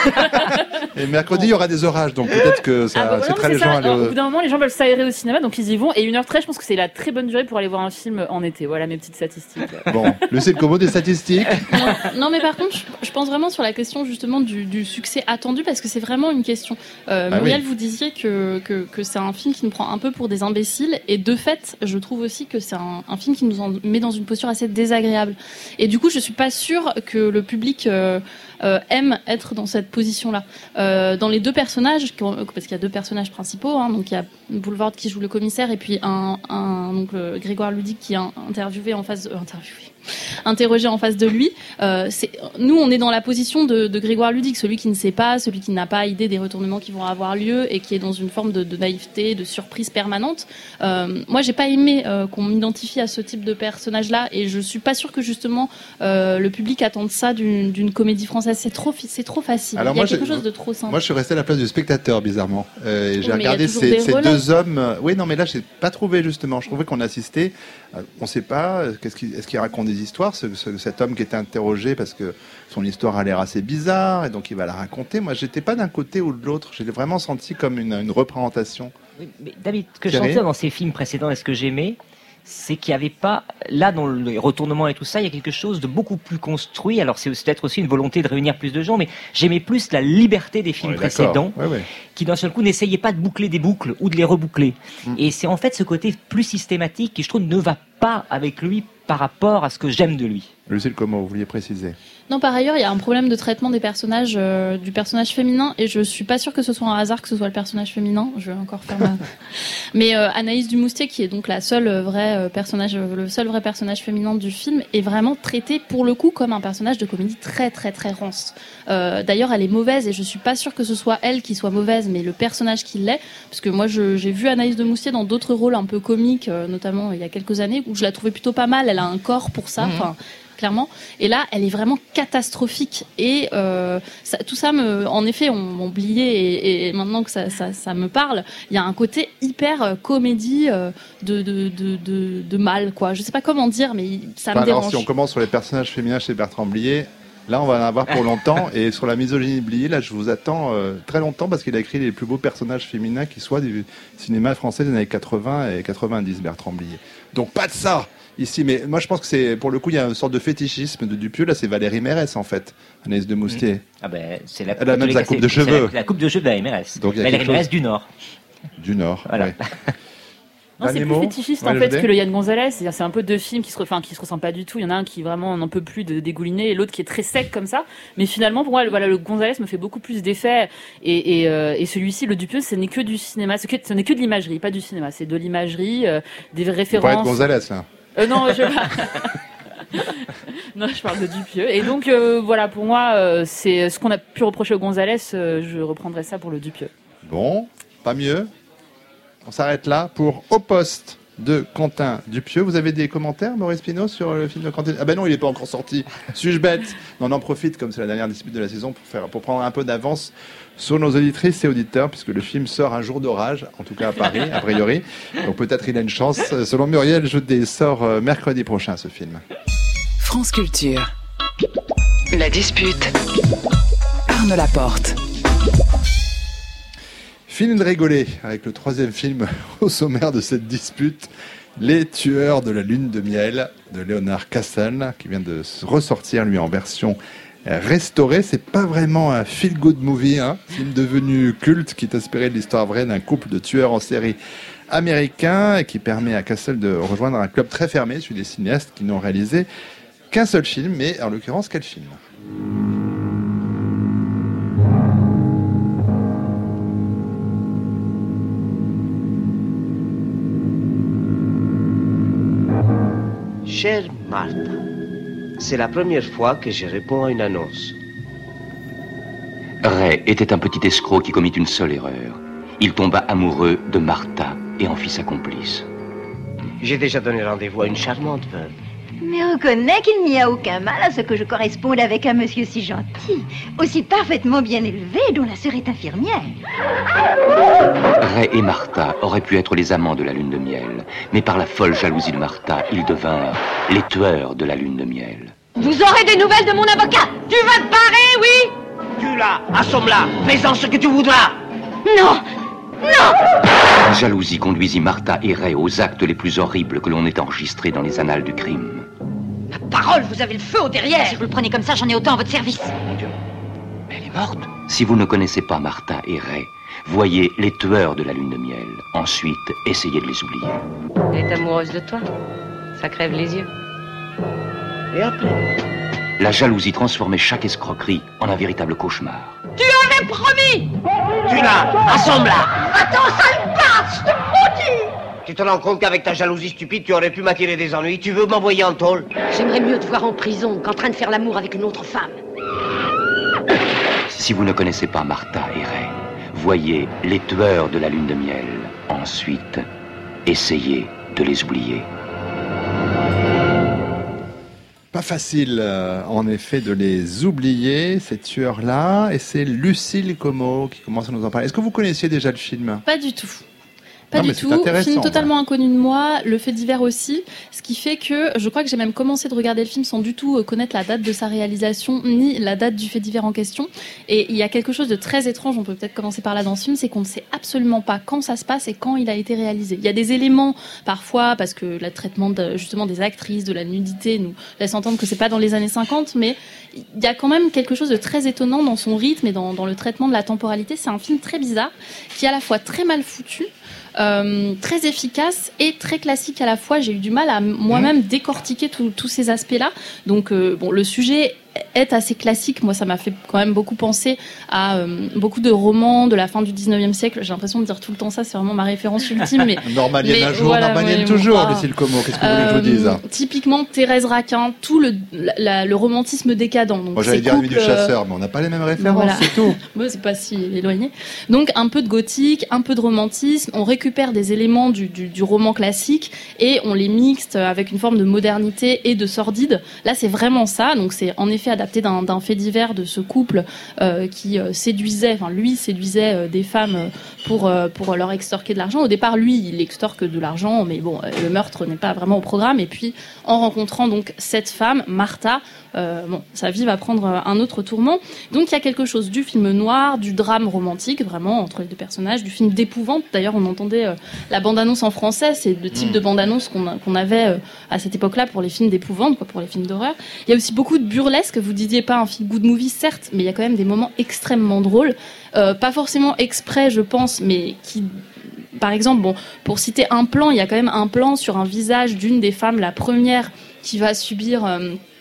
Et mercredi il y aura des orages, donc peut-être que ça incitera les gens à aller au bout d'un moment les gens veulent s'aérer au cinéma, donc ils y vont. Et 1h13, je pense que c'est la très bonne durée pour aller voir un film en été. Voilà mes petites statistiques. Bon, Lucille Como, des statistiques. Non mais par contre je pense vraiment sur la question justement du succès attendu, parce que c'est vraiment une question. Muriel, vous disiez que c'est un film qui nous prend un peu pour des imbéciles, et de fait je trouve aussi que c'est un film qui nous met dans une posture assez désagréable, et du coup je suis pas sûre que le public aime être dans cette position-là. Dans les deux personnages, parce qu'il y a deux personnages principaux, donc il y a Boulevard qui joue le commissaire, et puis donc Grégoire Ludig qui est interrogé en face de lui. Nous, on est dans la position de Grégoire Ludig, celui qui ne sait pas, celui qui n'a pas idée des retournements qui vont avoir lieu, et qui est dans une forme de naïveté, de surprise permanente. Moi, j'ai pas aimé qu'on m'identifie à ce type de personnage-là, et je suis pas sûre que justement le public attende ça d'une comédie française. C'est trop facile. Alors il y a quelque chose de trop simple. Moi, je suis resté à la place du spectateur, bizarrement. J'ai regardé ces deux hommes. Oui, non, mais là, j'ai pas trouvé justement. Je trouvais qu'on assistait. On sait pas. Est-ce qu'il raconte des histoires, cet homme qui était interrogé, parce que son histoire a l'air assez bizarre, et donc il va la raconter. Moi, j'étais pas d'un côté ou de l'autre. J'ai vraiment senti comme une représentation. Oui, mais David, ce que je sentais dans ces films précédents, et ce que j'aimais, c'est qu'il n'y avait pas, là, dans les retournements et tout ça, il y a quelque chose de beaucoup plus construit. Alors, c'est peut-être aussi une volonté de réunir plus de gens, mais j'aimais plus la liberté des films précédents, qui d'un seul coup n'essayaient pas de boucler des boucles ou de les reboucler. Et c'est en fait ce côté plus systématique qui, je trouve, ne va pas avec lui par rapport à ce que j'aime de lui. Lucille, comment vous vouliez préciser ? Non, par ailleurs, il y a un problème de traitement des personnages, du personnage féminin, et je suis pas sûre que ce soit un hasard que ce soit le personnage féminin. Je vais encore faire Mais Anaïs Dumoustier, qui est donc le seul vrai personnage féminin du film, est vraiment traitée pour le coup comme un personnage de comédie très très très rance. D'ailleurs, elle est mauvaise, et je suis pas sûre que ce soit elle qui soit mauvaise, mais le personnage qui l'est, parce que moi j'ai vu Anaïs Dumoustier dans d'autres rôles un peu comiques, notamment il y a quelques années, où je la trouvais plutôt pas mal. Elle a un corps pour ça. Clairement. Et là, elle est vraiment catastrophique. Et tout ça, en effet, on m'a oublié. Et maintenant que ça me parle, il y a un côté hyper comédie de mal, quoi. Je sais pas comment dire, mais ça me dérange. Alors, si on commence sur les personnages féminins chez Bertrand Blier, là, on va en avoir pour longtemps. Et sur la misogynie de Blier, là, je vous attends très longtemps, parce qu'il a écrit les plus beaux personnages féminins qui soient du cinéma français des années 80 et 90, Bertrand Blier. Donc, pas de ça ici, mais moi je pense que c'est, pour le coup, il y a une sorte de fétichisme de Dupieux. Là, c'est Valérie Mérès, en fait, Anaïs Dumoustier. Ah ben, c'est la, elle a même sa coupe de cheveux. La coupe de cheveux de Valérie Mérès. Donc, Valérie Mérès du Nord. Du Nord, voilà. Ouais. Non, c'est plus fétichiste en fait que le Yann Gonzalez. C'est un peu deux films qui se ressemblent pas du tout. Il y en a un qui vraiment n'en peut plus de dégouliner, et l'autre qui est très sec comme ça. Mais finalement, pour moi, le Gonzalez me fait beaucoup plus d'effet. Et celui-ci, le Dupieux, ce n'est que du cinéma. Ce n'est que de l'imagerie, pas du cinéma. C'est de l'imagerie, des références. Vous parlez de Gonzalez, là. Non, non, je parle de Dupieux. Et donc, voilà, pour moi, c'est ce qu'on a pu reprocher au Gonzalez. Je reprendrai ça pour le Dupieux. Bon, pas mieux. On s'arrête là pour Au poste de Quentin Dupieux. Vous avez des commentaires, Maurice Pinault, sur le film de Quentin? Ah ben non, il n'est pas encore sorti. Suis-je bête? Non, on en profite, comme c'est la dernière dispute de la saison, pour prendre un peu d'avance sur nos auditrices et auditeurs, puisque le film sort un jour d'orage, en tout cas à Paris, a priori. Donc peut-être il a une chance. Selon Muriel Jeudet, sort mercredi prochain, ce film. France Culture. La dispute. Arnaud Laporte. Fini de rigoler avec le troisième film au sommaire de cette dispute, Les Tueurs de la Lune de Miel de Léonard Cassel, qui vient de ressortir lui en version restaurée. C'est pas vraiment un feel-good movie, film devenu culte qui est inspiré de l'histoire vraie d'un couple de tueurs en série américains et qui permet à Cassel de rejoindre un club très fermé, celui des cinéastes qui n'ont réalisé qu'un seul film, mais en l'occurrence quel film? Chère Martha, c'est la première fois que je réponds à une annonce. Ray était un petit escroc qui commit une seule erreur. Il tomba amoureux de Martha et en fit sa complice. J'ai déjà donné rendez-vous à une charmante veuve. Mais reconnais qu'il n'y a aucun mal à ce que je corresponde avec un monsieur si gentil, aussi parfaitement bien élevé, dont la sœur est infirmière. Ray et Martha auraient pu être les amants de la lune de miel, mais par la folle jalousie de Martha, ils devinrent les tueurs de la lune de miel. Vous aurez des nouvelles de mon avocat? Tu vas te barrer, oui? Tue-la, assomme-la, fais-en ce que tu voudras. Non! Non! La jalousie conduisit Martha et Ray aux actes les plus horribles que l'on ait enregistrés dans les annales du crime. Ma parole, vous avez le feu au derrière! Si vous le prenez comme ça, j'en ai autant à votre service. Mon Dieu, mais elle est morte. Si vous ne connaissez pas Martha et Ray, voyez Les Tueurs de la Lune de Miel. Ensuite, essayez de les oublier. Elle est amoureuse de toi. Ça crève les yeux. Et après? La jalousie transformait chaque escroquerie en un véritable cauchemar. Tu avais promis! Tue-la, assomme-la! Attends, sale barge, je te maudis! Tu te rends compte qu'avec ta jalousie stupide, tu aurais pu m'attirer des ennuis? Tu veux m'envoyer en tôle? J'aimerais mieux te voir en prison qu'en train de faire l'amour avec une autre femme. Si vous ne connaissez pas Martha et Ray, voyez Les Tueurs de la Lune de Miel. Ensuite, essayez de les oublier. Pas facile, en effet, de les oublier, ces tueurs-là. Et c'est Lucille Como qui commence à nous en parler. Est-ce que vous connaissiez déjà le film? Pas du tout. Pas du tout. Film totalement inconnu de moi, le fait divers aussi. Ce qui fait que je crois que j'ai même commencé de regarder le film sans du tout connaître la date de sa réalisation, ni la date du fait divers en question. Et il y a quelque chose de très étrange, on peut peut-être commencer par là dans ce film, c'est qu'on ne sait absolument pas quand ça se passe et quand il a été réalisé. Il y a des éléments, parfois, parce que le traitement justement des actrices, de la nudité nous laisse entendre que c'est pas dans les années 50, mais il y a quand même quelque chose de très étonnant dans son rythme et dans le traitement de la temporalité. C'est un film très bizarre, qui est à la fois très mal foutu, très efficace et très classique à la fois. J'ai eu du mal à moi-même décortiquer tous ces aspects-là. Donc, bon, le sujet est assez classique. Moi, ça m'a fait quand même beaucoup penser à beaucoup de romans de la fin du 19e siècle. J'ai l'impression de dire tout le temps ça, c'est vraiment ma référence ultime. Mais, Normalienne un jour, voilà, Normalienne toujours, Lucille Como. Qu'est-ce que vous voulez que je vous dise? Typiquement, Thérèse Raquin, tout le romantisme décadent. Donc, moi, j'allais dire Nuit du chasseur, mais on n'a pas les mêmes références, voilà. C'est tout. Bon, c'est pas si éloigné. Donc, un peu de gothique, un peu de romantisme. On récupère des éléments du roman classique et on les mixe avec une forme de modernité et de sordide. Là, c'est vraiment ça. Donc, c'est en effet adapté d'un fait divers de ce couple qui séduisait des femmes pour leur extorquer de l'argent. Au départ, lui, il extorque de l'argent, mais bon, le meurtre n'est pas vraiment au programme. Et puis, en rencontrant donc cette femme, Martha, sa vie va prendre un autre tourment. Donc, il y a quelque chose du film noir, du drame romantique, vraiment, entre les deux personnages, du film d'épouvante. D'ailleurs, on entendait la bande-annonce en français, c'est le type de bande-annonce qu'on avait à cette époque-là pour les films d'épouvante, pour les films d'horreur. Il y a aussi beaucoup de burlesque. Vous disiez pas un feel good movie, certes, mais il y a quand même des moments extrêmement drôles. Pas forcément exprès, je pense, mais qui... Par exemple, pour citer un plan, il y a quand même un plan sur un visage d'une des femmes, la première qui va subir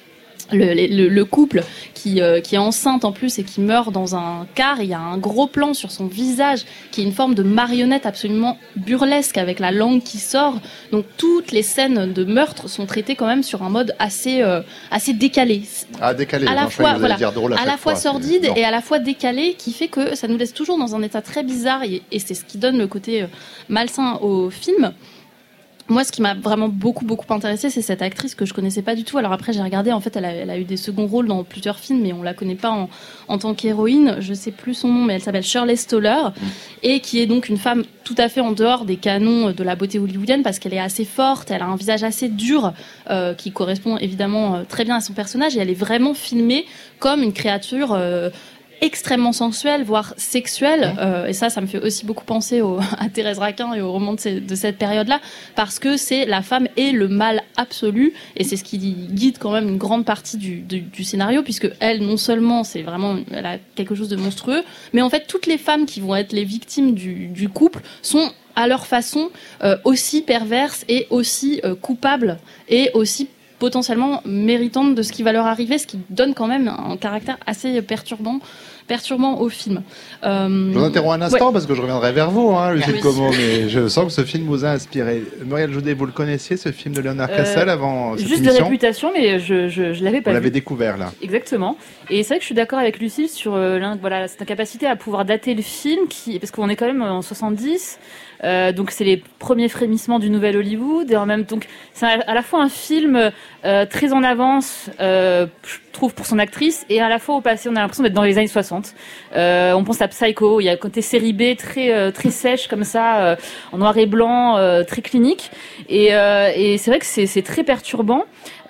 le couple qui est enceinte en plus et qui meurt dans un car. Il y a un gros plan sur son visage qui est une forme de marionnette absolument burlesque avec la langue qui sort. Donc toutes les scènes de meurtre sont traitées quand même sur un mode assez décalé. Ah, décalé. À la fois, voilà, dire drôle à la fois sordide et à la fois décalé, qui fait que ça nous laisse toujours dans un état très bizarre et c'est ce qui donne le côté malsain au film. Moi, ce qui m'a vraiment beaucoup intéressé, c'est cette actrice que je connaissais pas du tout. Alors après, j'ai regardé, en fait, elle a eu des seconds rôles dans plusieurs films, mais on la connaît pas en tant qu'héroïne. Je sais plus son nom, mais elle s'appelle Shirley Stoller, et qui est donc une femme tout à fait en dehors des canons de la beauté hollywoodienne, parce qu'elle est assez forte, elle a un visage assez dur, qui correspond évidemment très bien à son personnage, et elle est vraiment filmée comme une créature extrêmement sensuelle, voire sexuelle, et ça me fait aussi beaucoup penser à Thérèse Raquin et au roman de cette période-là, parce que c'est la femme et le mal absolu, et c'est ce qui guide quand même une grande partie du scénario, puisque elle, non seulement, elle a quelque chose de monstrueux, mais en fait, toutes les femmes qui vont être les victimes du couple sont à leur façon aussi perverses et aussi coupables et aussi potentiellement méritantes de ce qui va leur arriver, ce qui donne quand même un caractère assez perturbant au film. Je vous interromps un instant parce que je reviendrai vers vous, Lucille Como, mais je sens que ce film vous a inspiré. Muriel Joudet, vous le connaissiez, ce film de Léonard Cassel, avant cette émission ? Juste de réputation, mais je l'avais pas vu. Vous l'avez découvert, là. Exactement. Et c'est vrai que je suis d'accord avec Lucille sur cette incapacité à pouvoir dater le film, parce qu'on est quand même en 70, donc c'est les premiers frémissements du nouvel Hollywood, et en même temps, c'est à la fois un film très en avance, je trouve, pour son actrice, et à la fois au passé, on a l'impression d'être dans les années 60. On pense à Psycho, il y a un côté série B très sèche comme ça, en noir et blanc, très clinique, et c'est vrai que c'est très perturbant.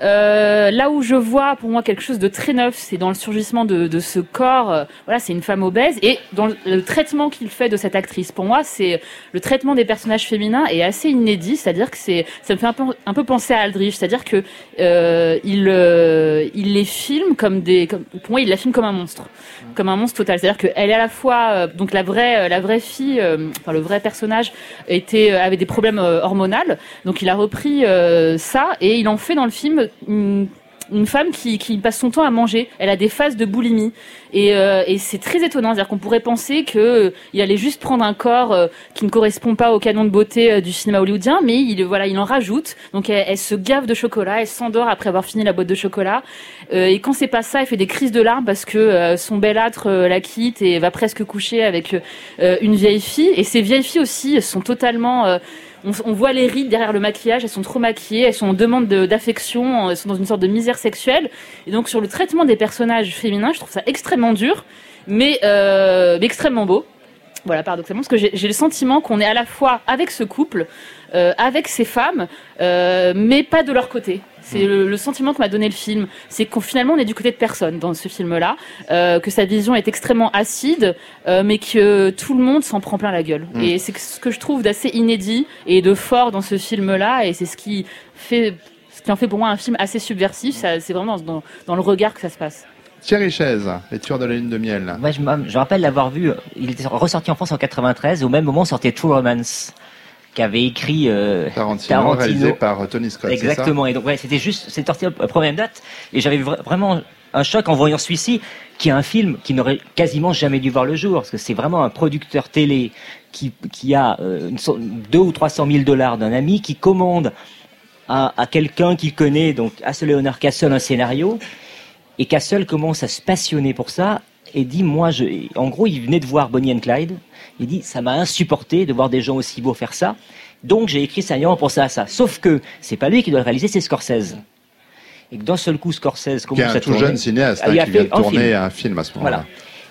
Là où je vois pour moi quelque chose de très neuf, c'est dans le surgissement de ce corps. Voilà, c'est une femme obèse, et dans le traitement qu'il fait de cette actrice. Pour moi, c'est le traitement des personnages féminins est assez inédit, c'est-à-dire que ça me fait un peu penser à Aldrich, c'est-à-dire que il les filme pour moi, il la filme comme un monstre total. C'est-à-dire qu'elle est à la fois donc la vraie fille, le vrai personnage avait des problèmes hormonaux, donc il a repris ça et il en fait dans le film une femme qui passe son temps à manger. Elle a des phases de boulimie et c'est très étonnant. C'est-à-dire qu'on pourrait penser que il allait juste prendre un corps qui ne correspond pas au canon de beauté du cinéma hollywoodien, mais il en rajoute. Donc elle se gave de chocolat, elle s'endort après avoir fini la boîte de chocolat. Et quand c'est pas ça, elle fait des crises de larmes parce que son bel âtre la quitte et va presque coucher avec une vieille fille. Et ces vieilles filles aussi sont totalement on voit les rides derrière le maquillage, elles sont trop maquillées, elles sont en demande d'affection, elles sont dans une sorte de misère sexuelle. Et donc sur le traitement des personnages féminins, je trouve ça extrêmement dur, mais extrêmement beau. Voilà, paradoxalement, parce que j'ai le sentiment qu'on est à la fois avec ce couple, avec ces femmes, mais pas de leur côté. C'est le sentiment que m'a donné le film. C'est qu'on finalement on est du côté de personne dans ce film-là, que sa vision est extrêmement acide, mais que tout le monde s'en prend plein la gueule. Et c'est ce que je trouve d'assez inédit et de fort dans ce film-là, et c'est ce qui en fait pour moi un film assez subversif. C'est vraiment dans le regard que ça se passe. Thierry Chaise, Les Tueurs de la Lune de Miel. Ouais, je rappelle l'avoir vu. Il était ressorti en France en 93. Au même moment sortait True Romance, qu'avait écrit Tarantino, réalisé par Tony Scott. Exactement. Et donc c'est sorti à la première date. Et j'avais vraiment un choc en voyant celui-ci, qui est un film qui n'aurait quasiment jamais dû voir le jour, parce que c'est vraiment un producteur télé qui a 200 ou 300 000 $ d'un ami, qui commande à quelqu'un qu'il connaît, donc à ce Léonard Cassel, un scénario. Et Cassel commence à se passionner pour ça et dit, en gros, il venait de voir Bonnie and Clyde. Il dit, ça m'a insupporté de voir des gens aussi beaux faire ça. Donc, j'ai écrit scénario pour ça. Sauf que c'est pas lui qui doit le réaliser, c'est Scorsese. Et que d'un seul coup, Scorsese commence à tourner. Qui est un tout jeune cinéaste qui vient de tourner un film à ce moment-là. Voilà.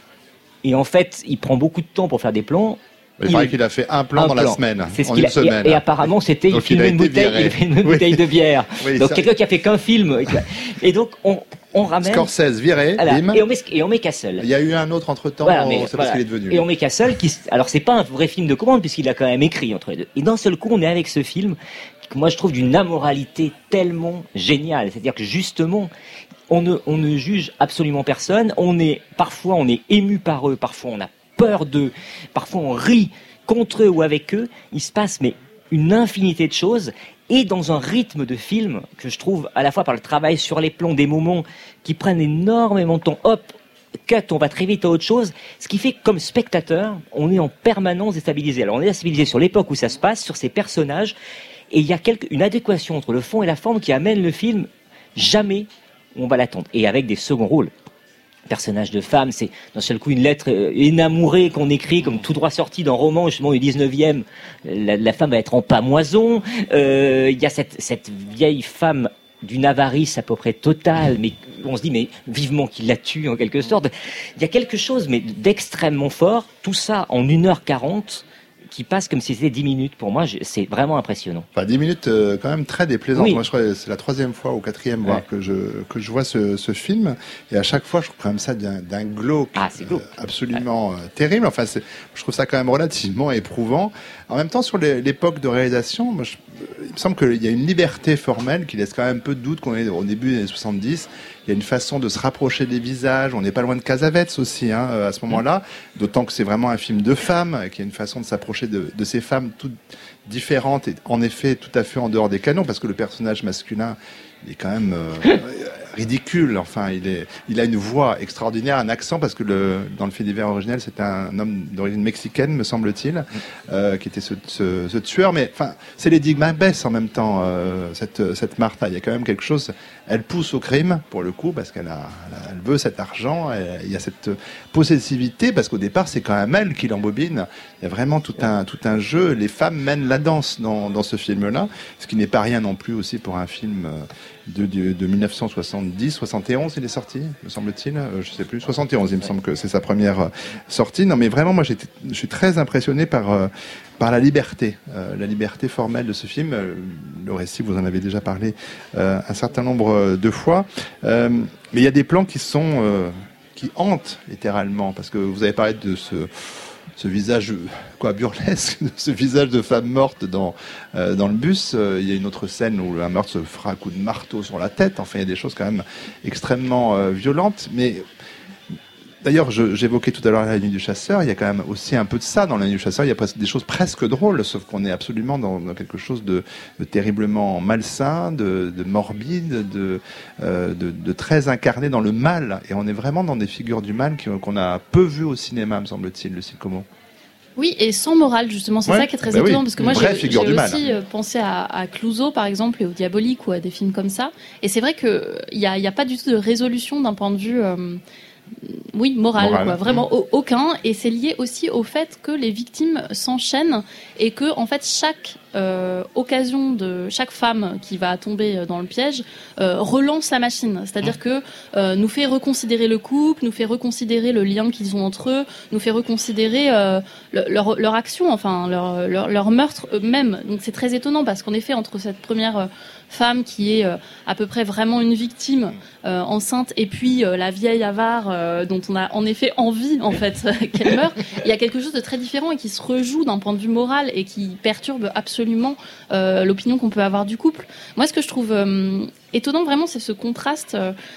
Et en fait, il prend beaucoup de temps pour faire des plans. Il paraît qu'il a fait un plan dans la semaine, en une semaine. Et apparemment, c'était, il filmait une bouteille de bière. Oui, donc, quelqu'un qui a fait qu'un film. Et donc, on ramène. Scorsese viré, bim. Et on met Cassel. Il y a eu un autre entre temps, c'est parce qu'il est devenu. Et on met Cassel, alors c'est pas un vrai film de commande, puisqu'il a quand même écrit entre les deux. Et d'un seul coup, on est avec ce film, que moi je trouve d'une amoralité tellement géniale. C'est-à-dire que justement, on ne juge absolument personne. Parfois, on est ému par eux, parfois on a peur d'eux, parfois on rit contre eux ou avec eux. Il se passe, une infinité de choses. et dans un rythme de film que je trouve à la fois par le travail sur les plans, des moments qui prennent énormément de temps, hop, cut, on va très vite à autre chose, ce qui fait que comme spectateur, on est en permanence déstabilisé. Alors on est déstabilisé sur l'époque où ça se passe, sur ces personnages, et il y a une adéquation entre le fond et la forme qui amène le film jamais où on va l'attendre. Et avec des seconds rôles. Personnage de femme, c'est d'un seul coup une lettre énamourée qu'on écrit comme tout droit sorti d'un roman justement du 19e. La femme va être en pamoison. Il y a cette vieille femme d'une avarice à peu près totale, mais on se dit mais vivement qu'il la tue en quelque sorte. Il y a quelque chose mais d'extrêmement fort. Tout ça en 1h40. Qui passe comme si c'était 10 minutes. Pour moi, c'est vraiment impressionnant. Enfin, 10 minutes quand même très déplaisantes. Oui. Moi, je crois que c'est la 3e fois ou 4e fois que je vois ce film. Et à chaque fois, je trouve quand même ça d'un glauque absolument terrible. Enfin, je trouve ça quand même relativement éprouvant. En même temps, sur l'époque de réalisation, moi, il me semble qu'il y a une liberté formelle qui laisse quand même peu de doute qu'on est au début des années 70. Il y a une façon de se rapprocher des visages. On n'est pas loin de Cassavetes aussi à ce moment-là. D'autant que c'est vraiment un film de femmes, qu'il y a une façon de s'approcher de ces femmes toutes différentes et en effet tout à fait en dehors des canons, parce que le personnage masculin il est quand même ridicule. Enfin, il a une voix extraordinaire, un accent, parce que dans le fait divers originel, c'était un homme d'origine mexicaine, me semble-t-il, qui était ce tueur. Mais enfin, c'est Lady Macbeth en même temps, cette Martha. Il y a quand même quelque chose. Elle pousse au crime pour le coup, parce qu'elle veut cet argent. Il y a cette possessivité, parce qu'au départ, c'est quand même elle qui l'embobine. Il y a vraiment tout un jeu. Les femmes mènent la danse dans ce film-là, ce qui n'est pas rien non plus aussi pour un film de 1970, 71, il est sorti, me semble-t-il, je sais plus, 71, il me semble que c'est sa première sortie. Non, mais vraiment, moi, je suis très impressionné par la liberté formelle de ce film. Le récit, vous en avez déjà parlé un certain nombre de fois, mais il y a des plans qui hantent littéralement, parce que vous avez parlé de ce visage burlesque, ce visage de femme morte dans le bus. Il y a une autre scène où un meurtre se fera à coup de marteau sur la tête. Enfin, il y a des choses quand même extrêmement violentes. Mais d'ailleurs, j'évoquais tout à l'heure La Nuit du Chasseur. Il y a quand même aussi un peu de ça dans La Nuit du Chasseur. Il y a des choses presque drôles, sauf qu'on est absolument dans quelque chose de terriblement malsain, de morbide, de très incarné dans le mal. Et on est vraiment dans des figures du mal qu'on a peu vues au cinéma, me semble-t-il, Lucille Como. Oui, et sans morale, justement. C'est ça qui est très étonnant, parce que moi, j'ai aussi pensé à Clouseau, par exemple, et au Diabolique, ou à des films comme ça. Et c'est vrai qu'il n'y a pas du tout de résolution d'un point de vue... morale. Quoi. Vraiment aucun, et c'est lié aussi au fait que les victimes s'enchaînent et que en fait chaque occasion de chaque femme qui va tomber dans le piège relance la machine, c'est-à-dire que nous fait reconsidérer le couple, nous fait reconsidérer le lien qu'ils ont entre eux, nous fait reconsidérer leur action, enfin leur meurtre eux-mêmes. Donc c'est très étonnant, parce qu'en effet, entre cette première femme qui est à peu près vraiment une victime enceinte, et puis la vieille avare dont on a en effet envie en fait qu'elle meure, il y a quelque chose de très différent et qui se rejoue d'un point de vue moral et qui perturbe absolument l'opinion qu'on peut avoir du couple. Moi, ce que je trouve étonnant vraiment, c'est ce contraste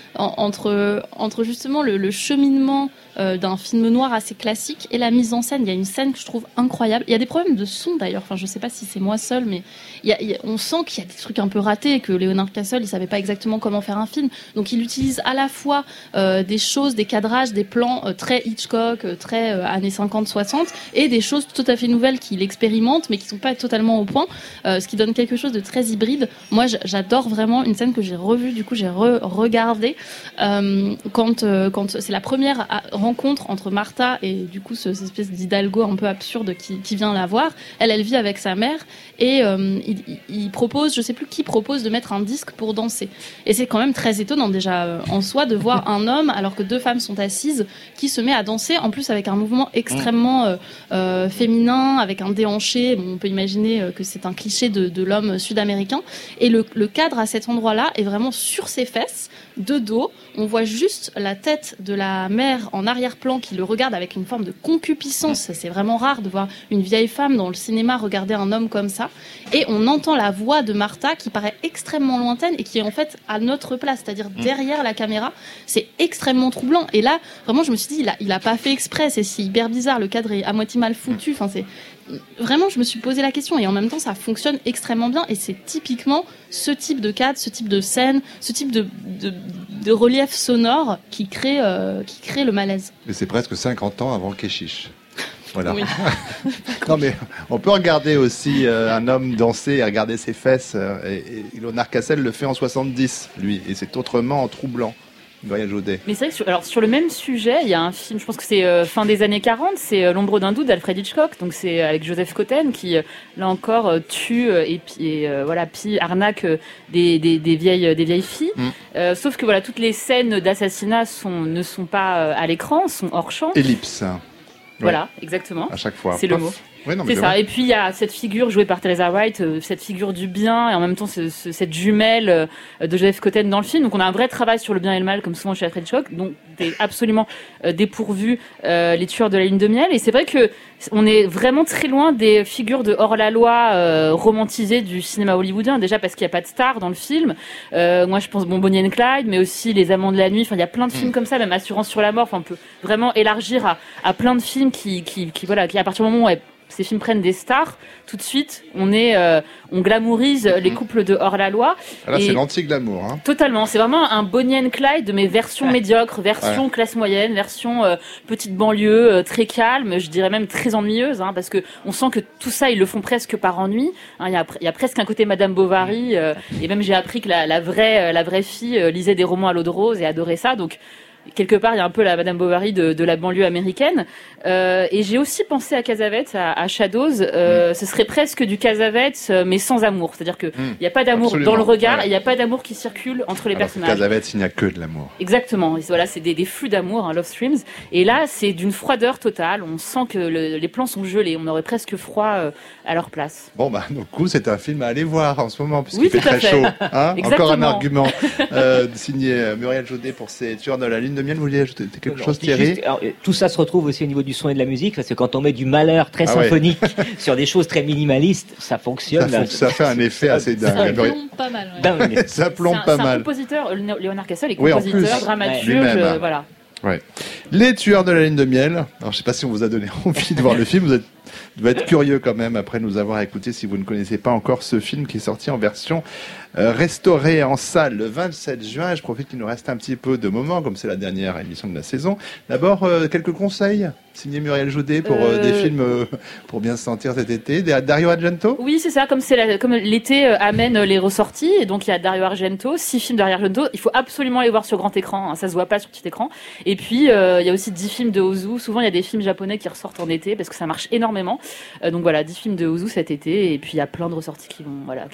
entre justement le cheminement d'un film noir assez classique et la mise en scène. Il y a une scène que je trouve incroyable. Il y a des problèmes de son d'ailleurs. Enfin, je sais pas si c'est moi seule, mais on sent qu'il y a des trucs un peu ratés, que Leonard Castle, il savait pas exactement comment faire un film. Donc, il utilise à la fois des choses, des cadrages, des plans très Hitchcock, très années 50-60, et des choses tout à fait nouvelles qu'il expérimente, mais qui sont pas totalement au point, ce qui donne quelque chose de très hybride. Moi, j'adore vraiment une scène que j'ai revue, du coup, j'ai regardé quand c'est la première rencontre entre Martha et du coup cette espèce d'hidalgo un peu absurde qui vient la voir. Elle vit avec sa mère, et il propose, je sais plus qui propose, de mettre un disque pour danser. Et c'est quand même très étonnant déjà en soi de voir un homme, alors que deux femmes sont assises, qui se met à danser, en plus avec un mouvement extrêmement féminin, avec un déhanché. Bon, on peut imaginer que c'est un cliché de l'homme sud-américain. Et le cadre à cet endroit-là est vraiment sur ses fesses, de dos. On voit juste la tête de la mère en arrière-plan qui le regarde avec une forme de concupiscence. C'est vraiment rare de voir une vieille femme dans le cinéma regarder un homme comme ça. Et on entend la voix de Martha qui paraît extrêmement lointaine et qui est en fait à notre place, c'est-à-dire derrière la caméra. C'est extrêmement troublant. Et là, vraiment, je me suis dit, il a pas fait exprès. C'est hyper bizarre. Le cadre est à moitié mal foutu. Enfin, vraiment, je me suis posé la question. Et en même temps, ça fonctionne extrêmement bien. Et c'est typiquement ce type de cadre, ce type de scène, ce type de relief sonore qui crée le malaise. Mais c'est presque 50 ans avant Keshish. Voilà. Oui. Non mais on peut regarder aussi un homme danser et regarder ses fesses. Et Léonard Cassel le fait en 70, lui. Et c'est autrement troublant. Muriel Jaudet. Mais c'est vrai que sur le même sujet, il y a un film, je pense que c'est fin des années 40, c'est L'ombre d'un doute d'Alfred Hitchcock. Donc c'est avec Joseph Cotten qui, là encore, tue et pille, arnaque des vieilles filles. Sauf que voilà, toutes les scènes d'assassinat ne sont pas à l'écran, sont hors champ. Ellipse. Voilà, exactement. À chaque fois. C'est le mot. Oui, non, c'est ça. Et puis il y a cette figure jouée par Teresa Wright, cette figure du bien et en même temps cette jumelle de Joseph Cotten dans le film. Donc on a un vrai travail sur le bien et le mal, comme souvent chez Alfred Hitchcock. Donc t'es absolument dépourvu les tueurs de la lune de miel. Et c'est vrai que on est vraiment très loin des figures de hors-la-loi romantisées du cinéma hollywoodien. Déjà parce qu'il n'y a pas de stars dans le film. Moi je pense Bonnie and Clyde, mais aussi Les Amants de la nuit. Enfin il y a plein de films comme ça, même Assurance sur la mort. Enfin on peut vraiment élargir à plein de films qui à partir du moment où ces films prennent des stars, tout de suite, on glamourise les couples de hors-la-loi. Là, c'est l'anti-glamour. Hein. Totalement. C'est vraiment un Bonnie and Clyde, mais version médiocre, version classe moyenne, version petite banlieue, très calme, je dirais même très ennuyeuse, parce que on sent que tout ça, ils le font presque par ennui. Il y a presque un côté Madame Bovary, et même j'ai appris que la vraie fille lisait des romans à l'eau de rose et adorait ça, donc quelque part, il y a un peu la Madame Bovary de la banlieue américaine. Et j'ai aussi pensé à Cassavetes, à Shadows. Ce serait presque du Cassavetes, mais sans amour. C'est-à-dire que il n'y a pas d'amour dans le regard, et il n'y a pas d'amour qui circule entre les personnages. Cassavetes, il n'y a que de l'amour. Exactement. Et voilà, c'est des flux d'amour, Love Streams. Et là, c'est d'une froideur totale. On sent que les plans sont gelés. On aurait presque froid à leur place. Bon, du coup, c'est un film à aller voir en ce moment, puisqu'il fait très chaud. Encore un argument signé Muriel Jaudet pour ces tueurs de la lune de miel. Vous vouliez ajouter quelque chose, Thierry? Tout ça se retrouve aussi au niveau du son et de la musique, parce que quand on met du malheur très symphonique sur des choses très minimalistes, ça fonctionne. Ça fait un effet assez dingue. Ça plombe pas mal. Ouais. Ça plombe pas mal. C'est un compositeur, Léonard Cassel est compositeur, dramaturge, voilà. Ouais. Les tueurs de la ligne de miel. Alors, je sais pas si on vous a donné envie de voir le film. Vous devez être curieux quand même après nous avoir écouté si vous ne connaissez pas encore ce film qui est sorti en version restaurée en salle le 27 juin. Je profite qu'il nous reste un petit peu de moments, comme c'est la dernière émission de la saison. D'abord, quelques conseils signé Muriel Jaudet pour des films pour bien se sentir cet été. Dario Argento? Oui, c'est ça. Comme l'été amène les ressorties, et donc il y a Dario Argento, 6 films de Dario Argento. Il faut absolument les voir sur grand écran. Ça se voit pas sur petit écran. Et puis il y a aussi 10 films de Ozu. Souvent il y a des films japonais qui ressortent en été parce que ça marche énormément. Donc voilà, 10 films de Ozu cet été. Et puis il y a plein de ressorties qui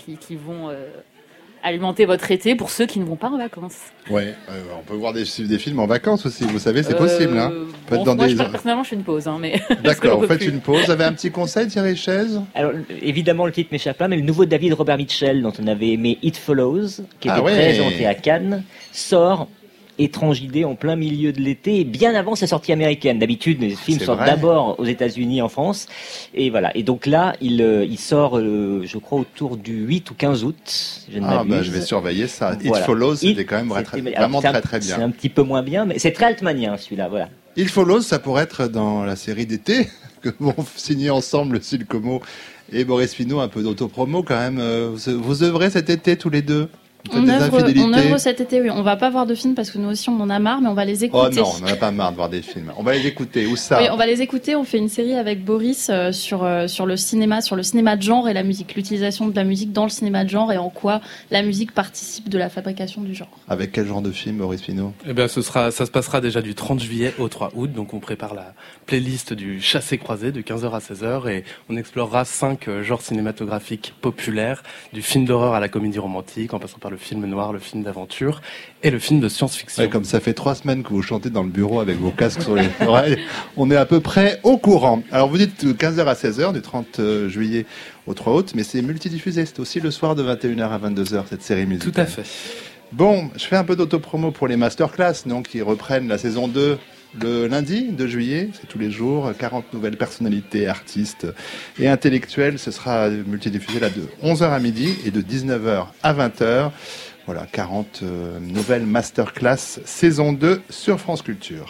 vont alimenter votre été pour ceux qui ne vont pas en vacances. Ouais, on peut voir des films en vacances aussi, vous savez, c'est possible. Hein. Personnellement, je fais une pause. Mais d'accord, vous faites une pause. Vous avez un petit conseil, Thierry Chaise? Alors, évidemment, le titre m'échappe pas, mais le nouveau David Robert Mitchell, dont on avait aimé It Follows, qui était présenté à Cannes, sort. Étrange idée en plein milieu de l'été, et bien avant sa sortie américaine. D'habitude, les films sortent d'abord aux États-Unis, en France, et voilà. Et donc là, il sort, je crois, autour du 8 ou 15 août. Je vais surveiller ça. It Follows, c'était quand même vraiment très très bien. C'est un petit peu moins bien, mais c'est très altmanien celui-là. Voilà. It Follows, ça pourrait être dans la série d'été que vont signer ensemble Cécile Como et Boris Pinault, un peu d'autopromo quand même. Vous œuvrez cet été tous les deux? On œuvre cet été, oui. On va pas voir de films parce que nous aussi on en a marre, mais on va les écouter. Oh non, on n'en a pas marre de voir des films. On va les écouter. Où ça? Oui, on va les écouter. On fait une série avec Boris sur le cinéma de genre et la musique, l'utilisation de la musique dans le cinéma de genre et en quoi la musique participe de la fabrication du genre. Avec quel genre de film, Boris Pinault? Eh bien, ça se passera déjà du 30 juillet au 3 août. Donc, on prépare la playlist du Chassé-Croisé de 15h à 16h et on explorera 5 genres cinématographiques populaires, du film d'horreur à la comédie romantique, en passant par le film noir, le film d'aventure et le film de science-fiction. Ouais, comme ça fait 3 semaines que vous chantez dans le bureau avec vos casques sur les oreilles, on est à peu près au courant. Alors vous dites 15h à 16h du 30 juillet au 3 août, mais c'est multidiffusé. C'est aussi le soir de 21h à 22h cette série musicale. Tout à fait. Bon, je fais un peu d'autopromo pour les masterclass, donc qui reprennent la saison 2 le lundi 2 juillet. C'est tous les jours, 40 nouvelles personnalités, artistes et intellectuels. Ce sera multidiffusé là de 11h à midi et de 19h à 20h. Voilà, 40 nouvelles masterclass saison 2 sur France Culture.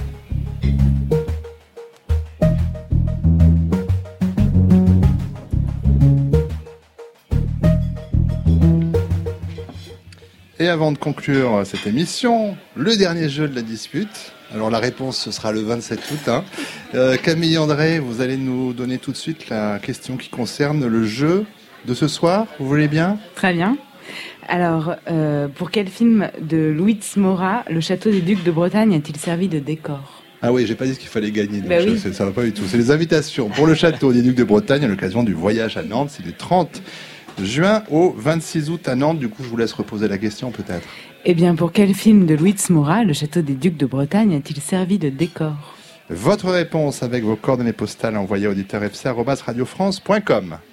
Et avant de conclure cette émission, le dernier jeu de la dispute. Alors la réponse, ce sera le 27 août. Camille André, vous allez nous donner tout de suite la question qui concerne le jeu de ce soir. Vous voulez bien ? Très bien. Alors, pour quel film de Louis Mora, le château des Ducs de Bretagne a-t-il servi de décor ? Ah oui, j'ai pas dit qu'il fallait gagner. Donc oui. Ça va pas du tout. C'est les invitations pour le château des Ducs de Bretagne à l'occasion du voyage à Nantes. C'est du 30 juin au 26 août à Nantes. Du coup, je vous laisse reposer la question peut-être. Eh bien, pour quel film de Louis Mora, le château des Ducs de Bretagne a-t-il servi de décor ? Votre réponse avec vos coordonnées postales envoyées à auditeur@radiofrance.com.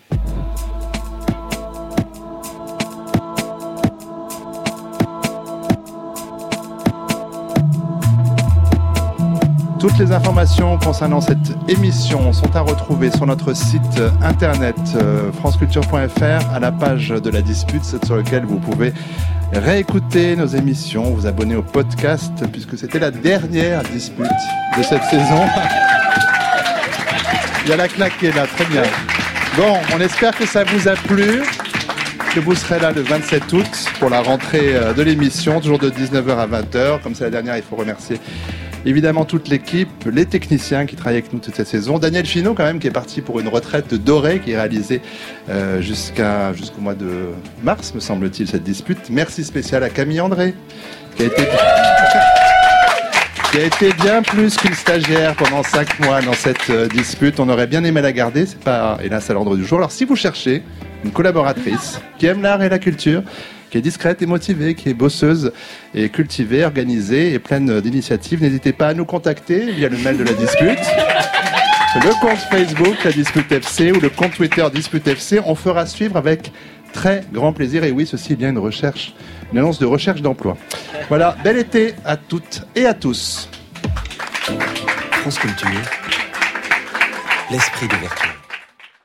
Toutes les informations concernant cette émission sont à retrouver sur notre site internet franceculture.fr à la page de la dispute, sur laquelle vous pouvez réécouter nos émissions, vous abonner au podcast, puisque c'était la dernière dispute de cette saison. Il y a la claque qui est là, très bien. Bon, on espère que ça vous a plu, que vous serez là le 27 août pour la rentrée de l'émission, toujours de 19h à 20h. Comme c'est la dernière, il faut remercier évidemment toute l'équipe, les techniciens qui travaillent avec nous toute cette saison. Daniel Finot quand même qui est parti pour une retraite dorée qui est réalisée jusqu'au mois de mars me semble-t-il cette dispute. Merci spécial à Camille André qui a été bien plus qu'une stagiaire pendant 5 mois dans cette dispute. On aurait bien aimé la garder, c'est pas hélas à l'ordre du jour. Alors si vous cherchez une collaboratrice qui aime l'art et la culture, qui est discrète et motivée, qui est bosseuse et cultivée, organisée et pleine d'initiatives, n'hésitez pas à nous contacter via le mail de la dispute, le compte Facebook La Dispute FC ou le compte Twitter Dispute FC. On fera suivre avec très grand plaisir. Et oui, ceci est bien une annonce de recherche d'emploi. Voilà, bel été à toutes et à tous. France Culture, l'esprit de vertu.